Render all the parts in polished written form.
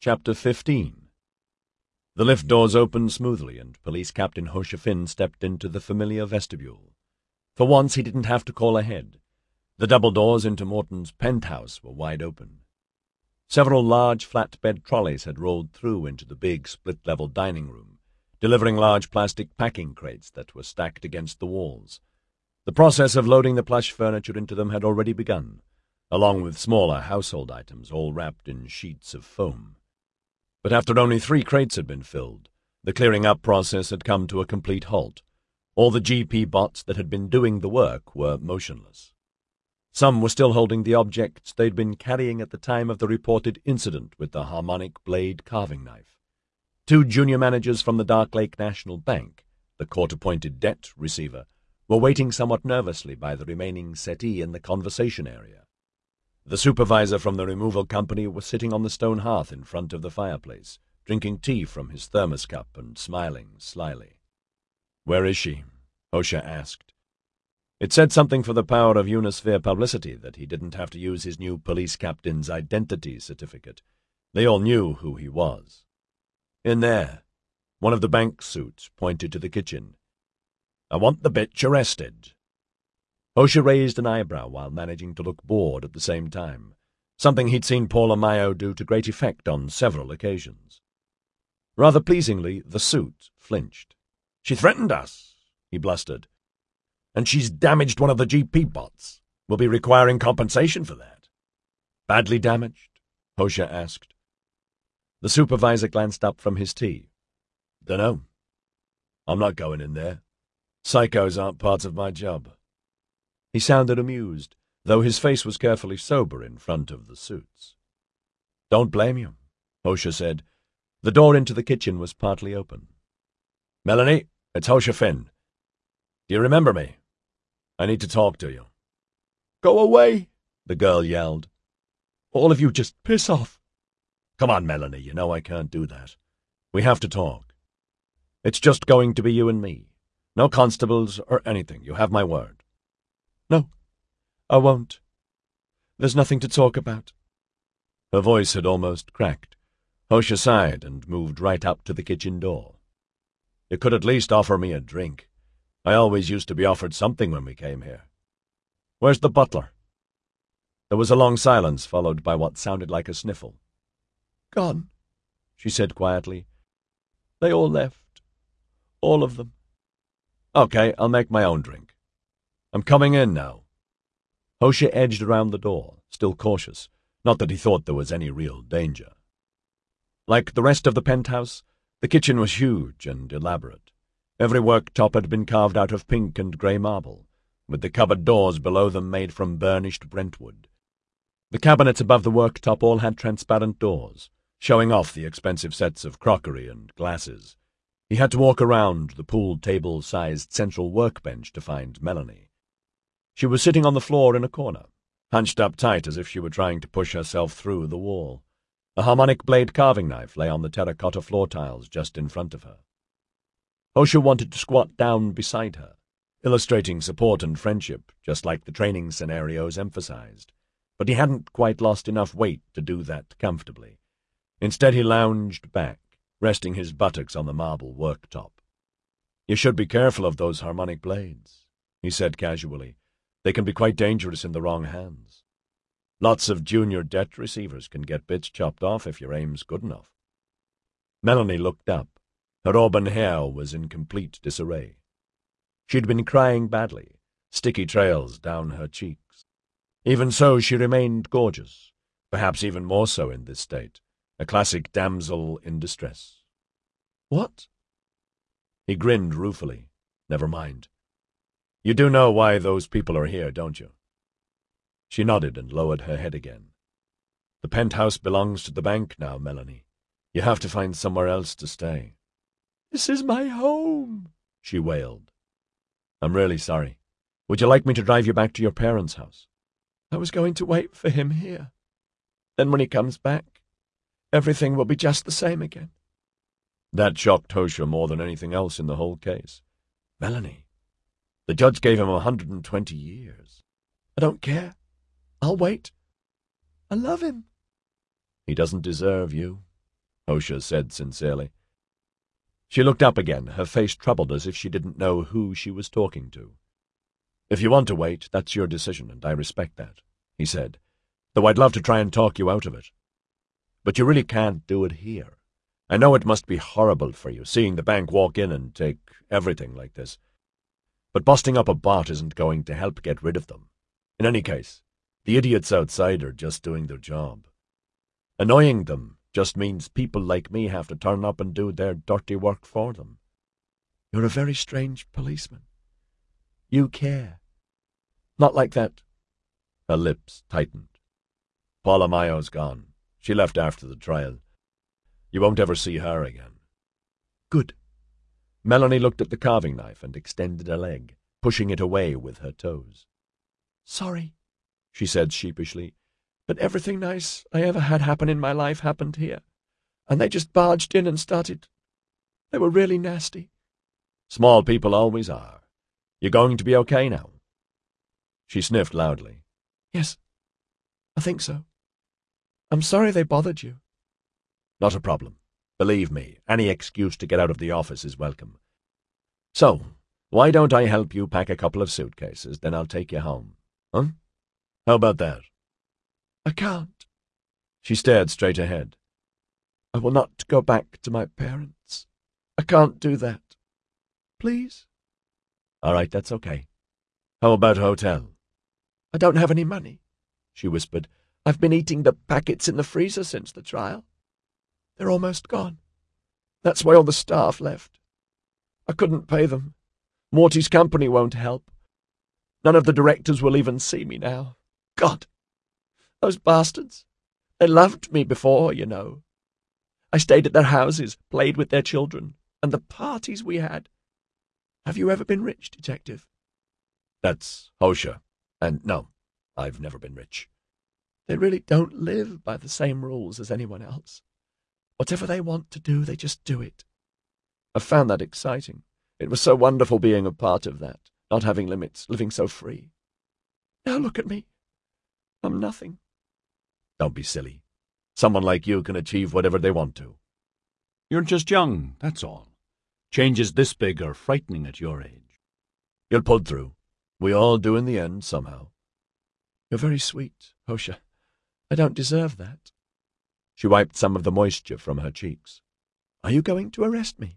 Chapter 15. The lift doors opened smoothly, and Police Captain Hosea Finn stepped into the familiar vestibule. For once he didn't have to call ahead. The double doors into Morton's penthouse were wide open. Several large flatbed trolleys had rolled through into the big split-level dining room, delivering large plastic packing crates that were stacked against the walls. The process of loading the plush furniture into them had already begun, along with smaller household items all wrapped in sheets of foam. But after only 3 crates had been filled, the clearing-up process had come to a complete halt. All the GP bots that had been doing the work were motionless. Some were still holding the objects they'd been carrying at the time of the reported incident with the harmonic blade carving knife. 2 junior managers from the Dark Lake National Bank, the court-appointed debt receiver, were waiting somewhat nervously by the remaining settee in the conversation area. The supervisor from the removal company was sitting on the stone hearth in front of the fireplace, drinking tea from his thermos cup and smiling slyly. "Where is she?" Hosea asked. It said something for the power of Unisphere publicity that he didn't have to use his new police captain's identity certificate. They all knew who he was. "In there." One of the bank suits pointed to the kitchen. "I want the bitch arrested." Hosea raised an eyebrow while managing to look bored at the same time, something he'd seen Paula Mayo do to great effect on several occasions. Rather pleasingly, the suit flinched. "She threatened us," he blustered. "And she's damaged one of the GP bots. We'll be requiring compensation for that." "Badly damaged?" Hosea asked. The supervisor glanced up from his tea. "Dunno. I'm not going in there. Psychos aren't part of my job." He sounded amused, though his face was carefully sober in front of the suits. "Don't blame you," Hosea said. The door into the kitchen was partly open. "Melanie, it's Hosea Finn. Do you remember me? I need to talk to you." "Go away," the girl yelled. "All of you just piss off." "Come on, Melanie, you know I can't do that. We have to talk. It's just going to be you and me. No constables or anything, you have my word." "No, I won't. There's nothing to talk about." Her voice had almost cracked. Hosea sighed and moved right up to the kitchen door. "You could at least offer me a drink. I always used to be offered something when we came here. Where's the butler?" There was a long silence, followed by what sounded like a sniffle. "Gone," she said quietly. "They all left. All of them." "Okay, I'll make my own drink. I'm coming in now." Hosea edged around the door, still cautious, not that he thought there was any real danger. Like the rest of the penthouse, the kitchen was huge and elaborate. Every worktop had been carved out of pink and grey marble, with the cupboard doors below them made from burnished Brentwood. The cabinets above the worktop all had transparent doors, showing off the expensive sets of crockery and glasses. He had to walk around the pool table-sized central workbench to find Melanie. She was sitting on the floor in a corner, hunched up tight as if she were trying to push herself through the wall. A harmonic blade carving knife lay on the terracotta floor tiles just in front of her. Hosea wanted to squat down beside her, illustrating support and friendship, just like the training scenarios emphasized, but he hadn't quite lost enough weight to do that comfortably. Instead he lounged back, resting his buttocks on the marble worktop. "You should be careful of those harmonic blades," he said casually. "They can be quite dangerous in the wrong hands. Lots of junior debt receivers can get bits chopped off if your aim's good enough." Melanie looked up. Her auburn hair was in complete disarray. She'd been crying badly, sticky trails down her cheeks. Even so, she remained gorgeous, perhaps even more so in this state, a classic damsel in distress. "What?" He grinned ruefully. "Never mind. You do know why those people are here, don't you?" She nodded and lowered her head again. "The penthouse belongs to the bank now, Melanie. You have to find somewhere else to stay." "This is my home," she wailed. "I'm really sorry. Would you like me to drive you back to your parents' house?" "I was going to wait for him here. Then when he comes back, everything will be just the same again." That shocked Hosea more than anything else in the whole case. "Melanie, the judge gave him 120 years. "I don't care. I'll wait. I love him." "He doesn't deserve you." Hosha said sincerely. She looked up again, her face troubled as if she didn't know who she was talking to. "If you want to wait, that's your decision, and I respect that," he said, "though I'd love to try and talk you out of it. But you really can't do it here. I know it must be horrible for you, seeing the bank walk in and take everything like this. But busting up a bot isn't going to help get rid of them. In any case, the idiots outside are just doing their job. Annoying them just means people like me have to turn up and do their dirty work for them." "You're a very strange policeman. You care. Not like that." Her lips tightened. "Paula Mayo's gone. She left after the trial. You won't ever see her again." "Good." Melanie looked at the carving knife and extended a leg, pushing it away with her toes. "Sorry," she said sheepishly, "but everything nice I ever had happen in my life happened here, and they just barged in and started. They were really nasty." "Small people always are. You going to be okay now?" She sniffed loudly. "Yes, I think so. I'm sorry they bothered you." "Not a problem. Believe me, any excuse to get out of the office is welcome. So, why don't I help you pack a couple of suitcases, then I'll take you home. Huh? How about that?" "I can't." She stared straight ahead. "I will not go back to my parents. I can't do that. Please?" "All right, that's okay. How about a hotel?" "I don't have any money," she whispered. "I've been eating the packets in the freezer since the trial. They're almost gone. That's why all the staff left. I couldn't pay them. Morty's company won't help. None of the directors will even see me now. God! Those bastards. They loved me before, you know. I stayed at their houses, played with their children, and the parties we had. Have you ever been rich, Detective?" "That's Hosha. And no, I've never been rich." "They really don't live by the same rules as anyone else. Whatever they want to do, they just do it. I found that exciting. It was so wonderful being a part of that, not having limits, living so free. Now look at me. I'm nothing." "Don't be silly. Someone like you can achieve whatever they want to." "You're just young, that's all. Changes this big are frightening at your age." "You'll pull through. We all do in the end, somehow." "You're very sweet, Hosha. I don't deserve that." She wiped some of the moisture from her cheeks. "Are you going to arrest me?"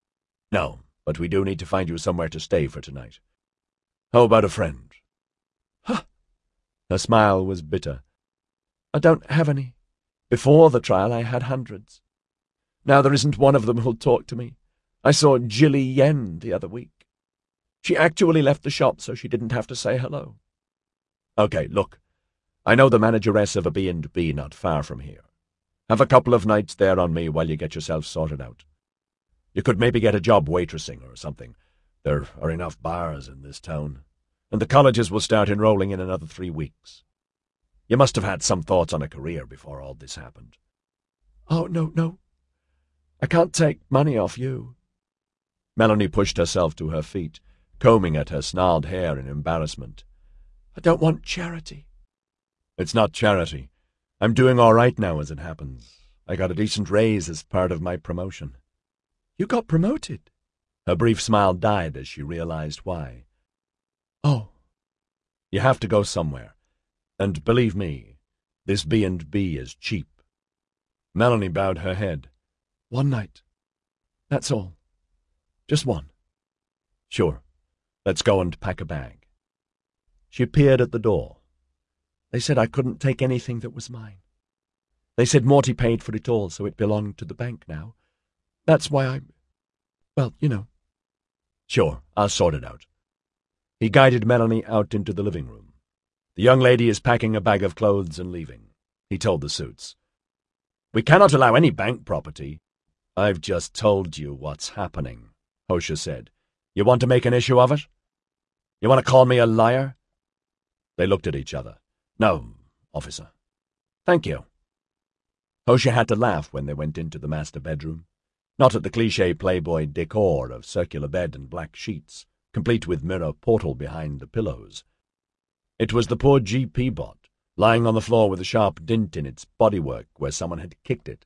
"No, but we do need to find you somewhere to stay for tonight. How about a friend?" "Huh!" Her smile was bitter. "I don't have any. Before the trial I had hundreds. Now there isn't one of them who'll talk to me. I saw Jilly Yen the other week. She actually left the shop so she didn't have to say hello." "Okay, look. I know the manageress of a B&B not far from here. Have a couple of nights there on me while you get yourself sorted out. You could maybe get a job waitressing or something. There are enough bars in this town. And the colleges will start enrolling in another 3 weeks. You must have had some thoughts on a career before all this happened." "Oh, no. I can't take money off you." Melanie pushed herself to her feet, combing at her snarled hair in embarrassment. "I don't want charity." "It's not charity. I'm doing all right now as it happens. I got a decent raise as part of my promotion." "You got promoted?" Her brief smile died as she realized why. "Oh." "You have to go somewhere. And believe me, this B&B is cheap." Melanie bowed her head. "One night. That's all. Just one." "Sure. Let's go and pack a bag." She peered at the door. "They said I couldn't take anything that was mine. They said Morty paid for it all, so it belonged to the bank now. That's why well, you know." "Sure, I'll sort it out." He guided Melanie out into the living room. "The young lady is packing a bag of clothes and leaving," he told the suits. "We cannot allow any bank property." "I've just told you what's happening," Hosha said. "You want to make an issue of it? You want to call me a liar?" They looked at each other. "No, officer. Thank you." Hosha had to laugh when they went into the master bedroom. Not at the cliché Playboy decor of circular bed and black sheets, complete with mirror portal behind the pillows. It was the poor GP bot, lying on the floor with a sharp dint in its bodywork where someone had kicked it,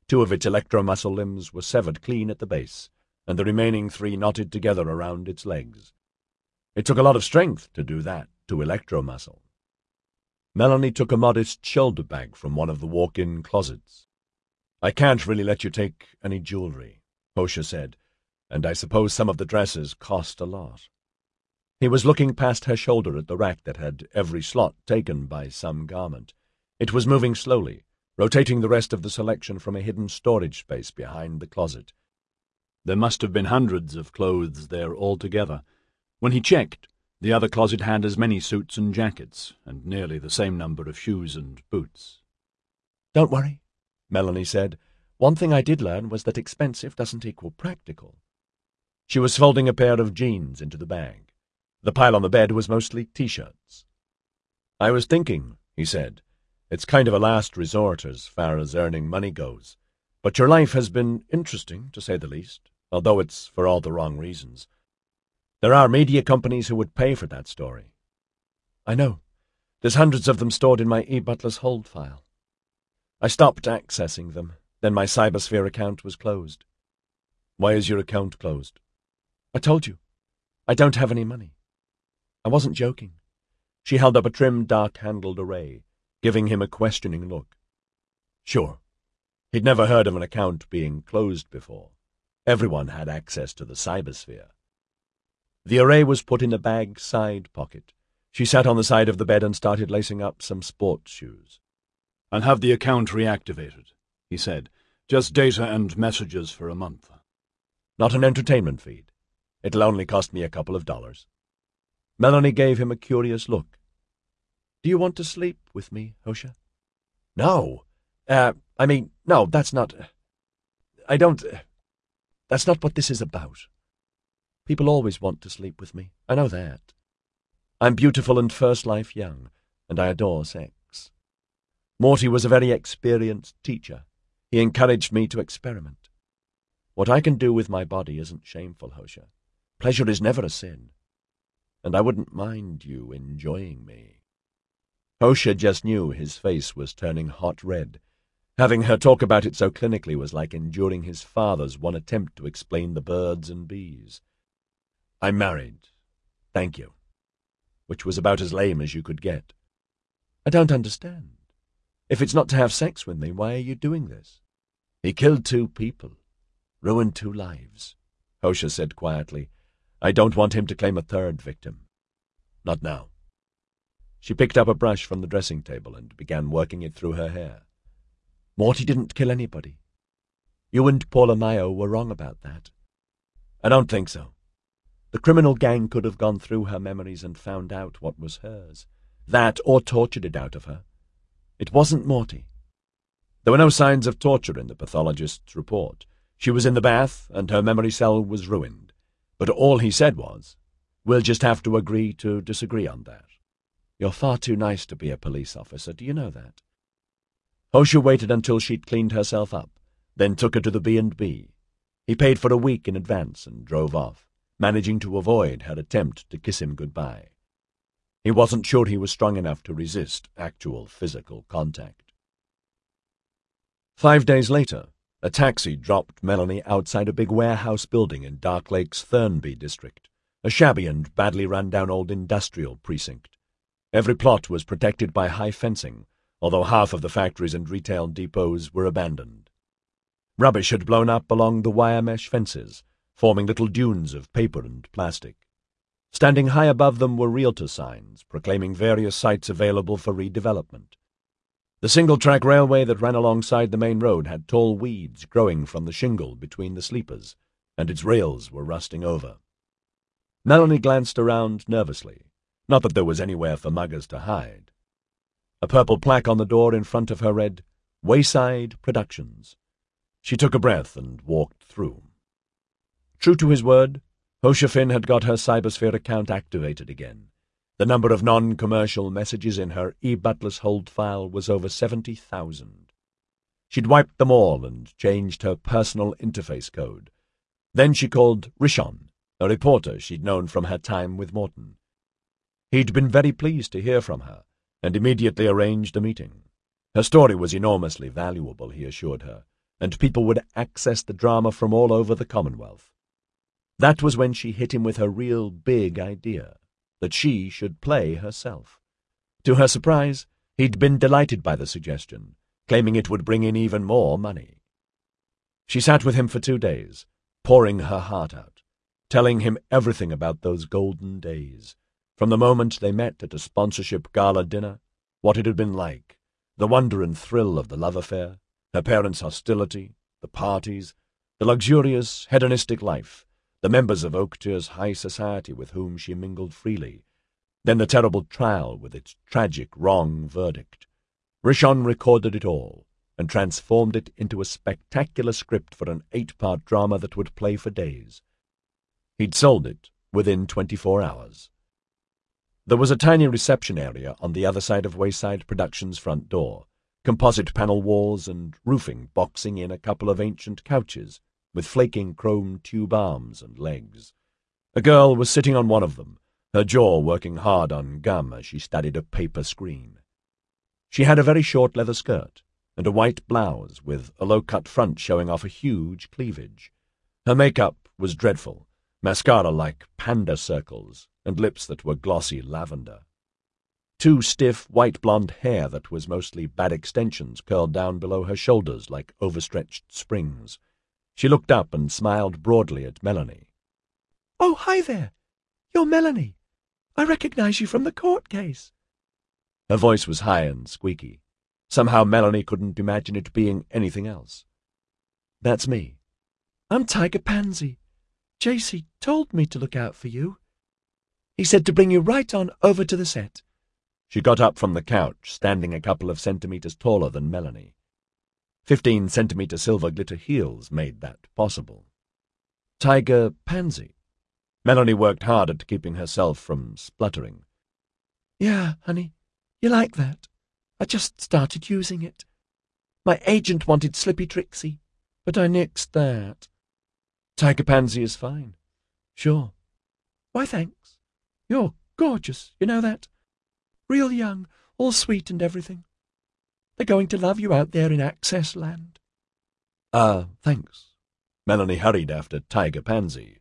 2 of its electromuscle limbs were severed clean at the base, and the remaining 3 knotted together around its legs. It took a lot of strength to do that to electromuscle. Melanie took a modest shoulder bag from one of the walk-in closets. "I can't really let you take any jewelry," Hosha said, "and I suppose some of the dresses cost a lot." He was looking past her shoulder at the rack that had every slot taken by some garment. It was moving slowly, rotating the rest of the selection from a hidden storage space behind the closet. There must have been hundreds of clothes there altogether. When he checked, the other closet had as many suits and jackets, and nearly the same number of shoes and boots. "Don't worry," Melanie said. "One thing I did learn was that expensive doesn't equal practical." She was folding a pair of jeans into the bag. The pile on the bed was mostly T-shirts. "I was thinking," he said, "it's kind of a last resort as far as earning money goes. But your life has been interesting, to say the least, although it's for all the wrong reasons. There are media companies who would pay for that story." "I know. There's hundreds of them stored in my eButler's hold file. I stopped accessing them. Then my Cybersphere account was closed." "Why is your account closed?" "I told you. I don't have any money." I wasn't joking. She held up a trim, dark-handled array, giving him a questioning look. Sure. He'd never heard of an account being closed before. Everyone had access to the Cybersphere. The array was put in the bag's side pocket. She sat on the side of the bed and started lacing up some sports shoes. "I'll have the account reactivated," he said. "Just data and messages for a month." "Not an entertainment feed. It'll only cost me a couple of dollars." Melanie gave him a curious look. "Do you want to sleep with me, Hosha?" "No. No, that's not... That's not what this is about. People always want to sleep with me. I know that. I'm beautiful and first life young, and I adore sex. Morty was a very experienced teacher. He encouraged me to experiment. What I can do with my body isn't shameful, Hosha. Pleasure is never a sin. And I wouldn't mind you enjoying me." Hosha just knew his face was turning hot red. Having her talk about it so clinically was like enduring his father's one attempt to explain the birds and bees. "I'm married. Thank you." Which was about as lame as you could get. "I don't understand. If it's not to have sex with me, why are you doing this?" "He killed 2 people. Ruined 2 lives," Hosha said quietly. "I don't want him to claim a 3rd victim. Not now." She picked up a brush from the dressing table and began working it through her hair. "Morty didn't kill anybody. You and Paula Mayo were wrong about that." "I don't think so. The criminal gang could have gone through her memories and found out what was hers. That or tortured it out of her. It wasn't Morty. There were no signs of torture in the pathologist's report. She was in the bath and her memory cell was ruined. But all he said was, 'We'll just have to agree to disagree on that.' You're far too nice to be a police officer, do you know that?" Hosha waited until she'd cleaned herself up, then took her to the B&B. He paid for a week in advance and drove off, managing to avoid her attempt to kiss him goodbye. He wasn't sure he was strong enough to resist actual physical contact. 5 days later, a taxi dropped Melanie outside a big warehouse building in Dark Lake's Thurnby district, a shabby and badly run-down old industrial precinct. Every plot was protected by high fencing, although half of the factories and retail depots were abandoned. Rubbish had blown up along the wire mesh fences, forming little dunes of paper and plastic. Standing high above them were realtor signs proclaiming various sites available for redevelopment. The single-track railway that ran alongside the main road had tall weeds growing from the shingle between the sleepers, and its rails were rusting over. Melanie glanced around nervously, not that there was anywhere for muggers to hide. A purple plaque on the door in front of her read, "Wayside Productions." She took a breath and walked through. True to his word, Hosha Finn had got her Cybersphere account activated again. The number of non-commercial messages in her eButler's hold file was over 70,000. She'd wiped them all and changed her personal interface code. Then she called Rishon, a reporter she'd known from her time with Morton. He'd been very pleased to hear from her, and immediately arranged a meeting. Her story was enormously valuable, he assured her, and people would access the drama from all over the Commonwealth. That was when she hit him with her real big idea, that she should play herself. To her surprise, he'd been delighted by the suggestion, claiming it would bring in even more money. She sat with him for 2 days, pouring her heart out, telling him everything about those golden days, from the moment they met at a sponsorship gala dinner, what it had been like, the wonder and thrill of the love affair, her parents' hostility, the parties, the luxurious, hedonistic life, the members of Oaktire's high society with whom she mingled freely, then the terrible trial with its tragic, wrong verdict. Rishon recorded it all and transformed it into a spectacular script for an 8-part drama that would play for days. He'd sold it within 24 hours. There was a tiny reception area on the other side of Wayside Productions' front door, composite panel walls and roofing boxing in a couple of ancient couches with flaking chrome tube arms and legs. A girl was sitting on one of them, her jaw working hard on gum as she studied a paper screen. She had a very short leather skirt and a white blouse with a low-cut front showing off a huge cleavage. Her makeup was dreadful, mascara like panda circles and lips that were glossy lavender. 2 stiff, white-blonde hair that was mostly bad extensions curled down below her shoulders like overstretched springs. She looked up and smiled broadly at Melanie. "Oh, hi there. You're Melanie. I recognize you from the court case." Her voice was high and squeaky. Somehow Melanie couldn't imagine it being anything else. "That's me." "I'm Tiger Pansy. JC told me to look out for you. He said to bring you right on over to the set." She got up from the couch, standing a couple of centimeters taller than Melanie. 15-centimeter silver glitter heels made that possible. Tiger Pansy. Melanie worked hard at keeping herself from spluttering. "Yeah, honey, you like that? I just started using it. My agent wanted Slippy Trixie, but I nixed that." "Tiger Pansy is fine." "Sure. Why, thanks. You're gorgeous, you know that? Real young, all sweet and everything. They're going to love you out there in Access Land." Thanks." Melanie hurried after Tiger Pansy.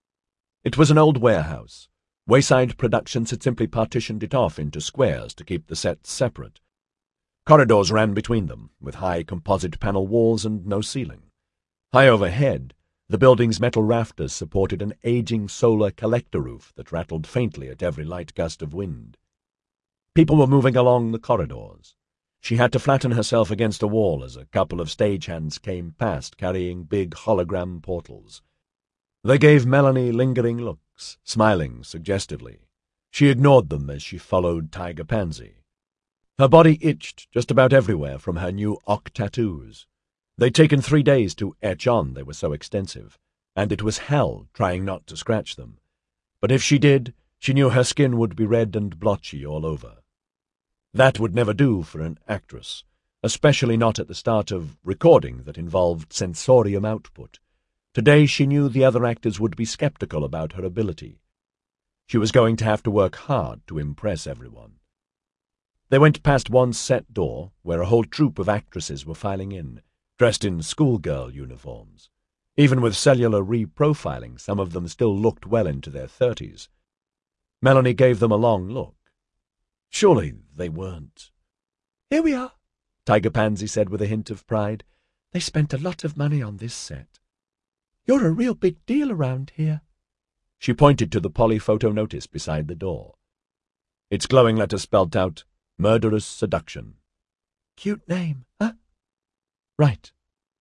It was an old warehouse. Wayside Productions had simply partitioned it off into squares to keep the sets separate. Corridors ran between them, with high composite panel walls and no ceiling. High overhead, the building's metal rafters supported an aging solar collector roof that rattled faintly at every light gust of wind. People were moving along the corridors. She had to flatten herself against a wall as a couple of stagehands came past carrying big hologram portals. They gave Melanie lingering looks, smiling suggestively. She ignored them as she followed Tiger Pansy. Her body itched just about everywhere from her new Ock tattoos. They'd taken 3 days to etch on, they were so extensive, and it was hell trying not to scratch them. But if she did, she knew her skin would be red and blotchy all over. That would never do for an actress, especially not at the start of recording that involved sensorium output. Today she knew the other actors would be skeptical about her ability. She was going to have to work hard to impress everyone. They went past one set door where a whole troupe of actresses were filing in, dressed in schoolgirl uniforms. Even with cellular reprofiling, some of them still looked well into their 30s. Melanie gave them a long look. Surely they weren't. "Here we are," Tiger Pansy said with a hint of pride. "They spent a lot of money on this set. You're a real big deal around here." She pointed to the polyphoto notice beside the door. Its glowing letters spelled out, "Murderous Seduction." "Cute name, huh?" "Right."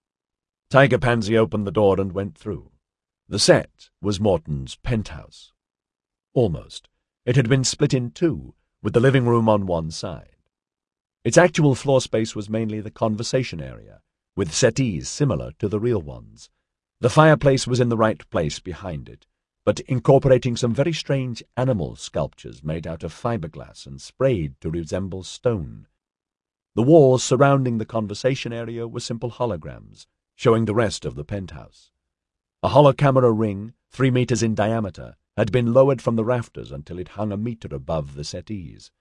Tiger Pansy opened the door and went through. The set was Morton's penthouse. Almost. It had been split in 2, with the living room on one side. Its actual floor space was mainly the conversation area, with settees similar to the real ones. The fireplace was in the right place behind it, but incorporating some very strange animal sculptures made out of fiberglass and sprayed to resemble stone. The walls surrounding the conversation area were simple holograms, showing the rest of the penthouse. A holocamera ring, 3 meters in diameter, had been lowered from the rafters until it hung a meter above the settees.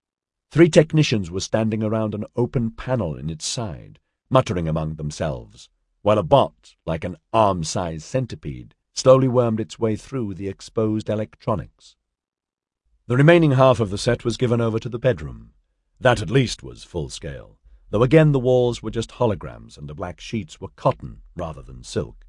3 technicians were standing around an open panel in its side, muttering among themselves, while a bot, like an arm-sized centipede, slowly wormed its way through the exposed electronics. The remaining half of the set was given over to the bedroom. That at least was full scale, though again the walls were just holograms and the black sheets were cotton rather than silk.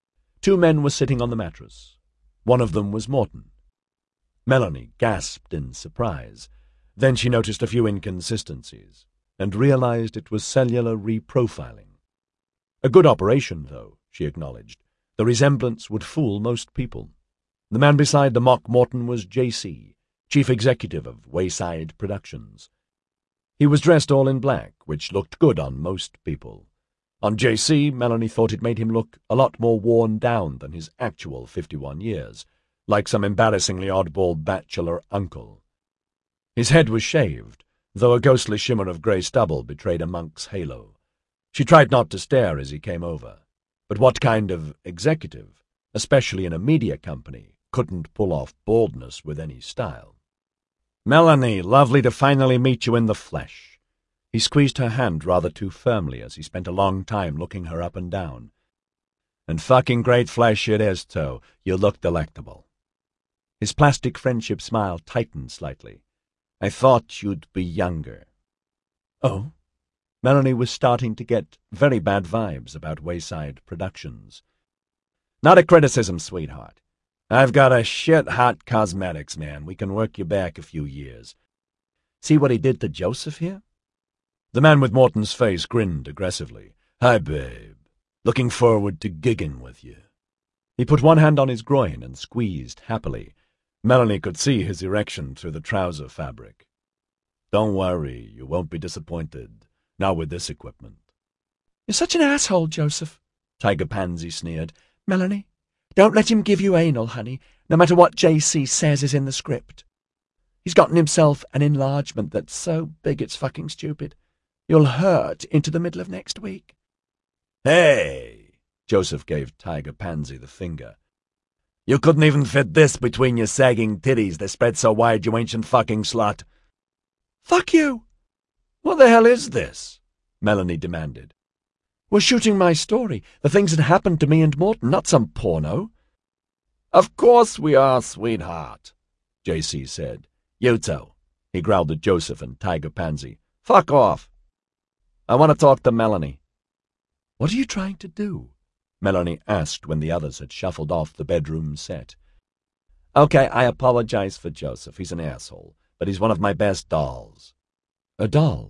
2 men were sitting on the mattress. One of them was Morton. Melanie gasped in surprise. Then she noticed a few inconsistencies and realized it was cellular reprofiling. A good operation, though, she acknowledged. The resemblance would fool most people. The man beside the mock Morton was J.C., chief executive of Wayside Productions. He was dressed all in black, which looked good on most people. On J.C., Melanie thought it made him look a lot more worn down than his actual 51 years, like some embarrassingly oddball bachelor uncle. His head was shaved, though a ghostly shimmer of grey stubble betrayed a monk's halo. She tried not to stare as he came over. But what kind of executive, especially in a media company, couldn't pull off baldness with any style? "Melanie, lovely to finally meet you in the flesh." He squeezed her hand rather too firmly as he spent a long time looking her up and down. "And fucking great flesh it is, too. You look delectable." His plastic friendship smile tightened slightly. "I thought you'd be younger." "Oh?" Melanie was starting to get very bad vibes about Wayside Productions. "Not a criticism, sweetheart. I've got a shit-hot cosmetics, man. We can work you back a few years. See what he did to Joseph here?" The man with Morton's face grinned aggressively. "Hi, babe. Looking forward to gigging with you." He put one hand on his groin and squeezed happily. Melanie could see his erection through the trouser fabric. "Don't worry, you won't be disappointed, now with this equipment." "You're such an asshole, Joseph," Tiger Pansy sneered. "Melanie, don't let him give you anal, honey, no matter what J.C. says is in the script. He's gotten himself an enlargement that's so big it's fucking stupid. You'll hurt into the middle of next week." "Hey!" Joseph gave Tiger Pansy the finger. "You couldn't even fit this between your sagging titties that spread so wide, you ancient fucking slut." "Fuck you!" "What the hell is this?" Melanie demanded. "We're shooting my story, the things that happened to me and Morton, not some porno." "Of course we are, sweetheart," J.C. said. "You two," he growled at Joseph and Tiger Pansy. "Fuck off. I want to talk to Melanie." "What are you trying to do?" Melanie asked when the others had shuffled off the bedroom set. "Okay, I apologize for Joseph. He's an asshole, but he's one of my best dolls." "A doll?"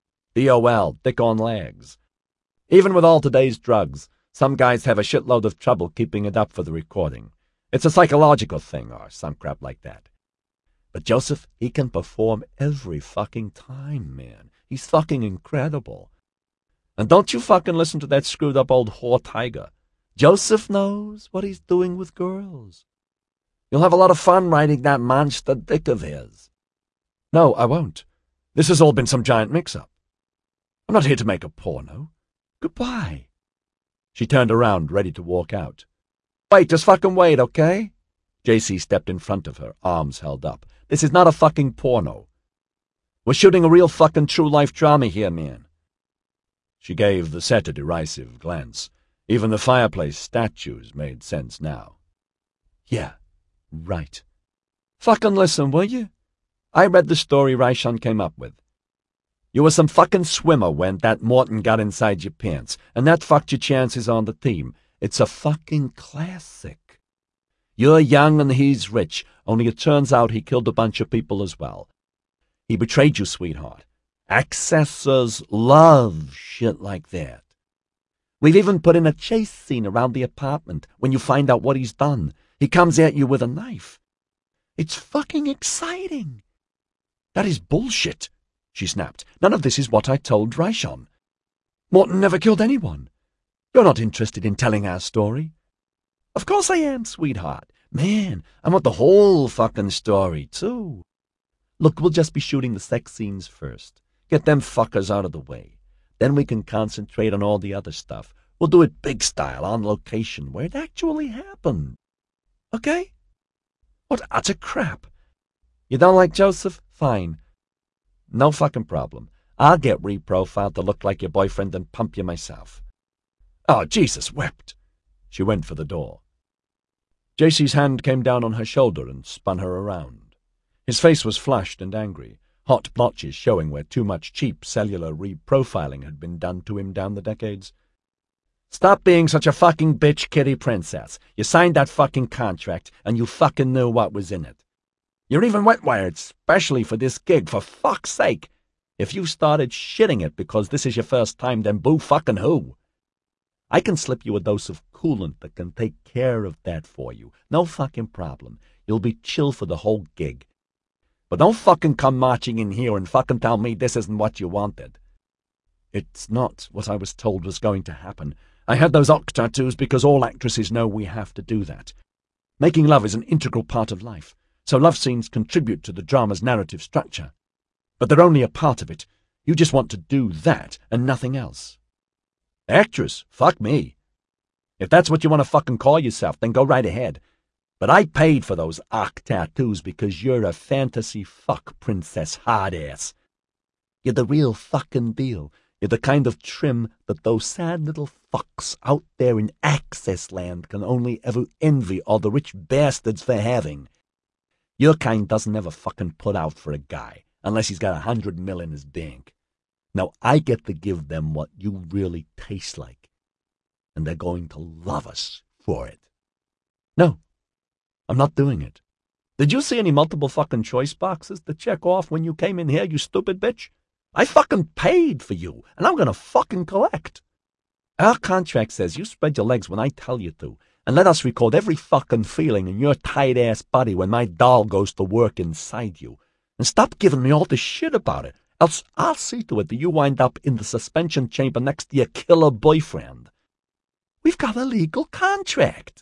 "DOL, dick on legs. Even with all today's drugs, some guys have a shitload of trouble keeping it up for the recording. It's a psychological thing or some crap like that. But Joseph, he can perform every fucking time, man. He's fucking incredible. And don't you fucking listen to that screwed-up old whore Tiger. Joseph knows what he's doing with girls. You'll have a lot of fun riding that monster dick of his." "No, I won't. This has all been some giant mix-up. I'm not here to make a porno. Goodbye." She turned around, ready to walk out. "Wait, just fucking wait, okay?" J.C. stepped in front of her, arms held up. "This is not a fucking porno. We're shooting a real fucking true-life drama here, man." She gave the set a derisive glance. Even the fireplace statues made sense now. "Yeah, right. Fucking listen, will you? I read the story Raishon came up with. You were some fucking swimmer when that Morton got inside your pants, and that fucked your chances on the team. It's a fucking classic. You're young and he's rich, only it turns out he killed a bunch of people as well. He betrayed you, sweetheart. Accessors love shit like that. We've even put in a chase scene around the apartment when you find out what he's done. He comes at you with a knife. It's fucking exciting." "That is bullshit," she snapped. "None of this is what I told Raishon. Morton never killed anyone. You're not interested in telling our story." "Of course I am, sweetheart. Man, I want the whole fucking story, too. Look, we'll just be shooting the sex scenes first. Get them fuckers out of the way. Then we can concentrate on all the other stuff. We'll do it big style, on location, where it actually happened. Okay?" "What utter crap. You don't like Joseph? Fine. No fucking problem. I'll get reprofiled to look like your boyfriend and pump you myself." Oh, Jesus wept. She went for the door. JC's hand came down on her shoulder and spun her around. His face was flushed and angry, hot blotches showing where too much cheap cellular reprofiling had been done to him down the decades. Stop being such a fucking bitch, kitty princess. You signed that fucking contract, and you fucking knew what was in it. You're even wet-wired, specially for this gig, for fuck's sake. If you started shitting it because this is your first time, then boo fucking who? I can slip you a dose of coolant that can take care of that for you. No fucking problem. You'll be chill for the whole gig. But don't fucking come marching in here and fucking tell me this isn't what you wanted. It's not what I was told was going to happen. I had those ock tattoos because all actresses know we have to do that. Making love is an integral part of life, so love scenes contribute to the drama's narrative structure. But they're only a part of it. You just want to do that and nothing else. Actress? Fuck me. If that's what you want to fucking call yourself, then go right ahead. But I paid for those ock tattoos because you're a fantasy fuck princess hard ass. You're the real fucking deal. You're the kind of trim that those sad little fucks out there in Access Land can only ever envy all the rich bastards for having. Your kind doesn't ever fucking put out for a guy, unless he's got 100 mil in his bank. Now I get to give them what you really taste like, and they're going to love us for it. No, I'm not doing it. Did you see any multiple fucking choice boxes to check off when you came in here, you stupid bitch? I fucking paid for you, and I'm gonna fucking collect. Our contract says you spread your legs when I tell you to, and let us record every fucking feeling in your tight-ass body when my doll goes to work inside you. And stop giving me all this shit about it, else I'll see to it that you wind up in the suspension chamber next to your killer boyfriend. We've got a legal contract.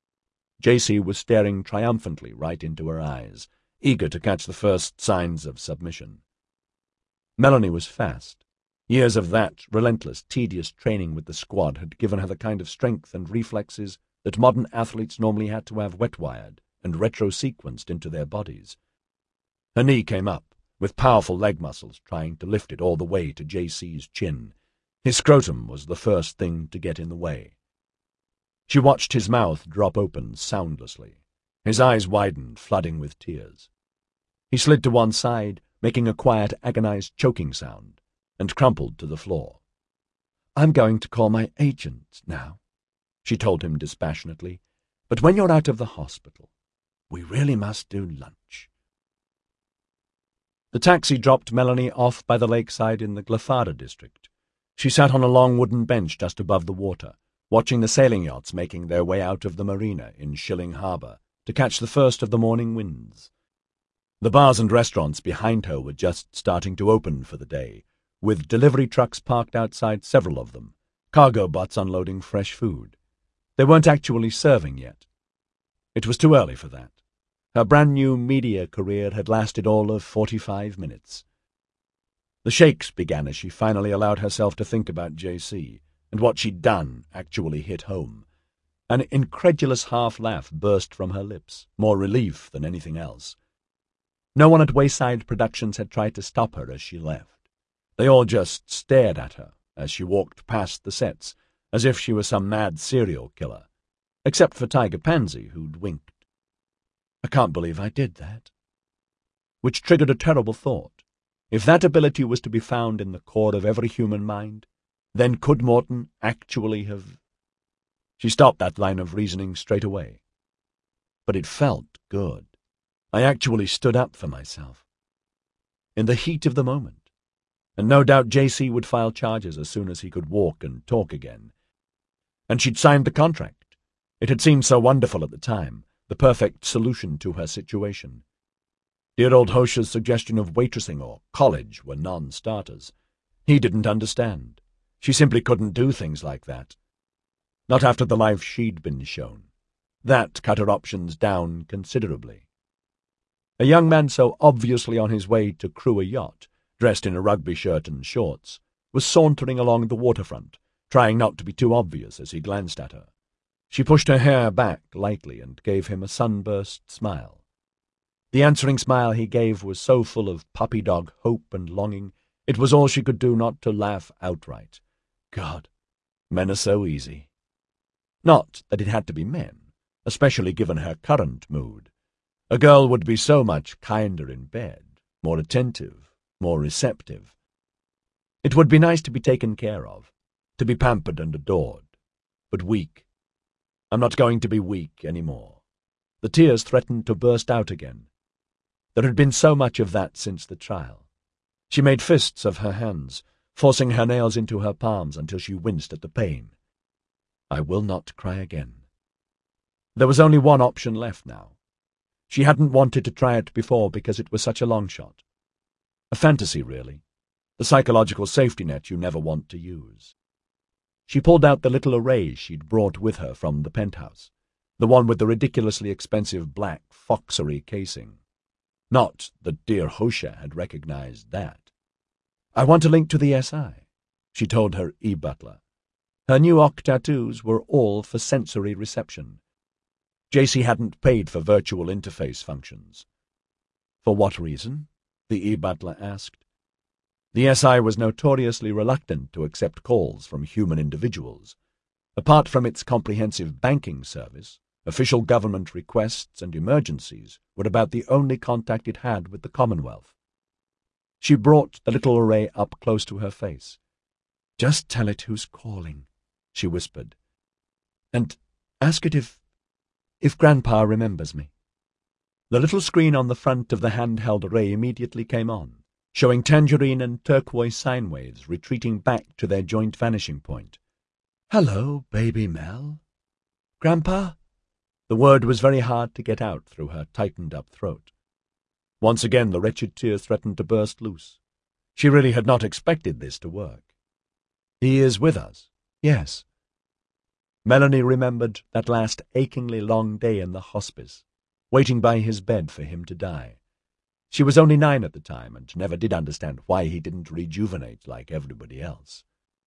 JC was staring triumphantly right into her eyes, eager to catch the first signs of submission. Melanie was fast. Years of that relentless, tedious training with the squad had given her the kind of strength and reflexes that modern athletes normally had to have wet-wired and retro-sequenced into their bodies. Her knee came up, with powerful leg muscles trying to lift it all the way to JC's chin. His scrotum was the first thing to get in the way. She watched his mouth drop open soundlessly. His eyes widened, flooding with tears. He slid to one side, making a quiet, agonized choking sound, and crumpled to the floor. I'm going to call my agent now, she told him dispassionately, but when you're out of the hospital, we really must do lunch. The taxi dropped Melanie off by the lakeside in the Glyfada district. She sat on a long wooden bench just above the water, watching the sailing yachts making their way out of the marina in Schilling Harbour to catch the first of the morning winds. The bars and restaurants behind her were just starting to open for the day, with delivery trucks parked outside several of them, cargo bots unloading fresh food. They weren't actually serving yet. It was too early for that. Her brand-new media career had lasted all of 45 minutes. The shakes began as she finally allowed herself to think about JC, and what she'd done actually hit home. An incredulous half-laugh burst from her lips, more relief than anything else. No one at Wayside Productions had tried to stop her as she left. They all just stared at her as she walked past the sets, as if she was some mad serial killer, except for Tiger Pansy, who'd winked. I can't believe I did that. Which triggered a terrible thought. If that ability was to be found in the core of every human mind, then could Morton actually have... She stopped that line of reasoning straight away. But it felt good. I actually stood up for myself. In the heat of the moment. And no doubt JC would file charges as soon as he could walk and talk again. And she'd signed the contract. It had seemed so wonderful at the time, the perfect solution to her situation. Dear old Hosha's suggestion of waitressing or college were non-starters. He didn't understand. She simply couldn't do things like that. Not after the life she'd been shown. That cut her options down considerably. A young man so obviously on his way to crew a yacht, dressed in a rugby shirt and shorts, was sauntering along the waterfront, trying not to be too obvious as he glanced at her. She pushed her hair back lightly and gave him a sunburst smile. The answering smile he gave was so full of puppy-dog hope and longing, it was all she could do not to laugh outright. God, Men are so easy. Not that it had to be men, especially given her current mood. A girl would be so much kinder in bed, more attentive, more receptive. It would be nice to be taken care of, to be pampered and adored, but weak. I'm not going to be weak any more. The tears threatened to burst out again. There had been so much of that since the trial. She made fists of her hands, forcing her nails into her palms until she winced at the pain. I will not cry again. There was only one option left now. She hadn't wanted to try it before because it was such a long shot. A fantasy, really. The psychological safety net you never want to use. She pulled out the little array she'd brought with her from the penthouse, the one with the ridiculously expensive black foxery casing. Not that dear Hosha had recognized that. I want a link to the SI, she told her e-butler. Her new Ock tattoos were all for sensory reception. JC hadn't paid for virtual interface functions. For what reason? The e-butler asked. The SI was notoriously reluctant to accept calls from human individuals. Apart from its comprehensive banking service, official government requests and emergencies were about the only contact it had with the Commonwealth. She brought the little array up close to her face. "Just tell it who's calling," she whispered. "And ask it if Grandpa remembers me." The little screen on the front of the handheld array immediately came on, showing tangerine and turquoise sine waves retreating back to their joint vanishing point. "Hello, baby Mel." "Grandpa?" The word was very hard to get out through her tightened-up throat. Once again the wretched tears threatened to burst loose. She really had not expected this to work. "He is with us, yes." Melanie remembered that last achingly long day in the hospice, waiting by his bed for him to die. She was only 9 at the time and never did understand why he didn't rejuvenate like everybody else.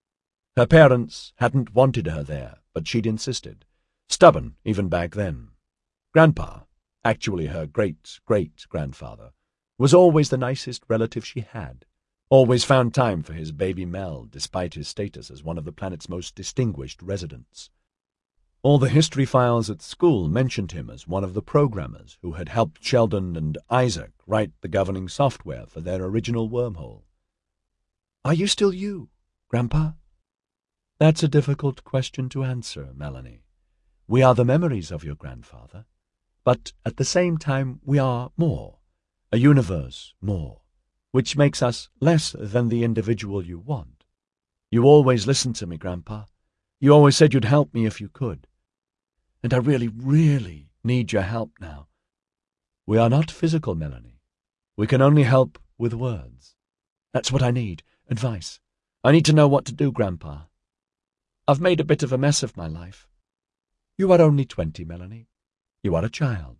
Her parents hadn't wanted her there, but she'd insisted. Stubborn, even back then. Grandpa, actually her great-great-grandfather, was always the nicest relative she had, always found time for his baby Mel despite his status as one of the planet's most distinguished residents. All the history files at school mentioned him as one of the programmers who had helped Sheldon and Isaac write the governing software for their original wormhole. "Are you still you, Grandpa?" "That's a difficult question to answer, Melanie. We are the memories of your grandfather, but at the same time we are more, a universe more, which makes us less than the individual you want. You always listened to me, Grandpa. You always said you'd help me if you could. And I really, really need your help now. We are not physical, Melanie. We can only help with words. That's what I need, advice. I need to know what to do, Grandpa. I've made a bit of a mess of my life. You are only 20, Melanie. You are a child.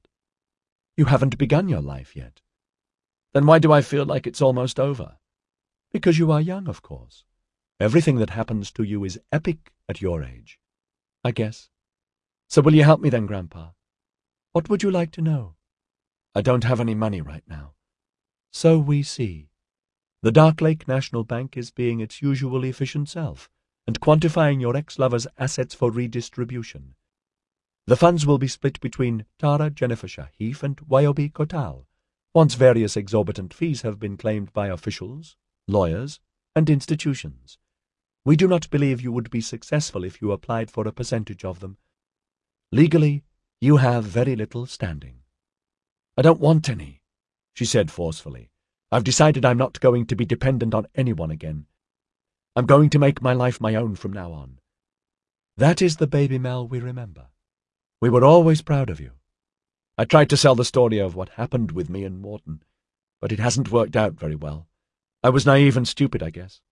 You haven't begun your life yet. Then why do I feel like it's almost over? Because you are young, of course. Everything that happens to you is epic at your age, I guess. So will you help me then, Grandpa? What would you like to know? I don't have any money right now. So we see. The Dark Lake National Bank is being its usual efficient self and quantifying your ex-lover's assets for redistribution. The funds will be split between Tara Jennifer Shahif and Wyobi Kotal, once various exorbitant fees have been claimed by officials, lawyers, and institutions. We do not believe you would be successful if you applied for a percentage of them. Legally, you have very little standing." "I don't want any," she said forcefully. "I've decided I'm not going to be dependent on anyone again. I'm going to make my life my own from now on. That is the baby Mel we remember. We were always proud of you. I tried to sell the story of what happened with me and Morton, but it hasn't worked out very well. I was naive and stupid, I guess.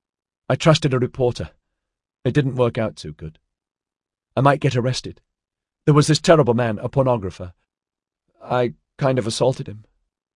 I trusted a reporter. It didn't work out too good. I might get arrested. There was this terrible man, a pornographer. I kind of assaulted him.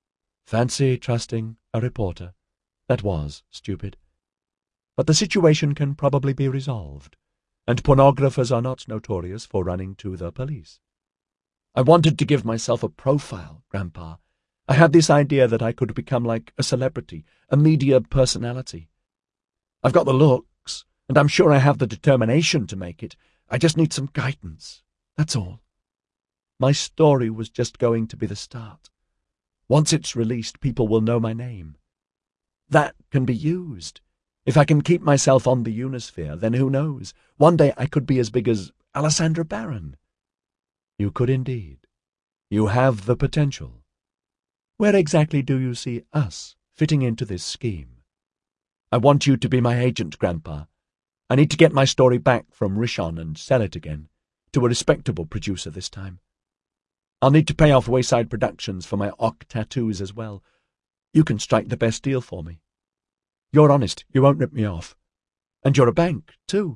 Fancy trusting a reporter. That was stupid. But the situation can probably be resolved, and pornographers are not notorious for running to the police. I wanted to give myself a profile, Grandpa. I had this idea that I could become like a celebrity, a media personality. I've got the looks, and I'm sure I have the determination to make it. I just need some guidance, that's all. My story was just going to be the start. Once it's released, people will know my name. That can be used. If I can keep myself on the Unisphere, then who knows? One day I could be as big as Alessandra Barron. You could indeed. You have the potential. Where exactly do you see us fitting into this scheme? I want you to be my agent, Grandpa. I need to get my story back from Rishon and sell it again, to a respectable producer this time. I'll need to pay off Wayside Productions for my Ock tattoos as well. You can strike the best deal for me. You're honest, you won't rip me off. And you're a bank, too.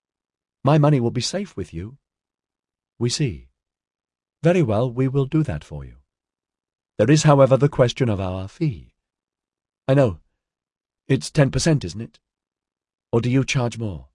My money will be safe with you. We see. Very well, we will do that for you. There is, however, the question of our fee. I know. It's 10%, isn't it? Or do you charge more?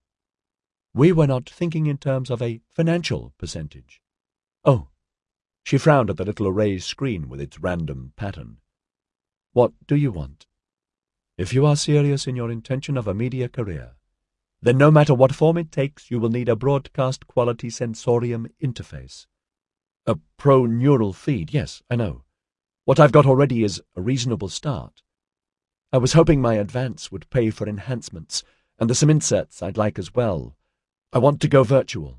We were not thinking in terms of a financial percentage. Oh. She frowned at the little erased screen with its random pattern. What do you want? If you are serious in your intention of a media career, then no matter what form it takes, you will need a broadcast-quality sensorium interface. A pro-neural feed, yes, I know. What I've got already is a reasonable start. I was hoping my advance would pay for enhancements, and there's some inserts I'd like as well. I want to go virtual.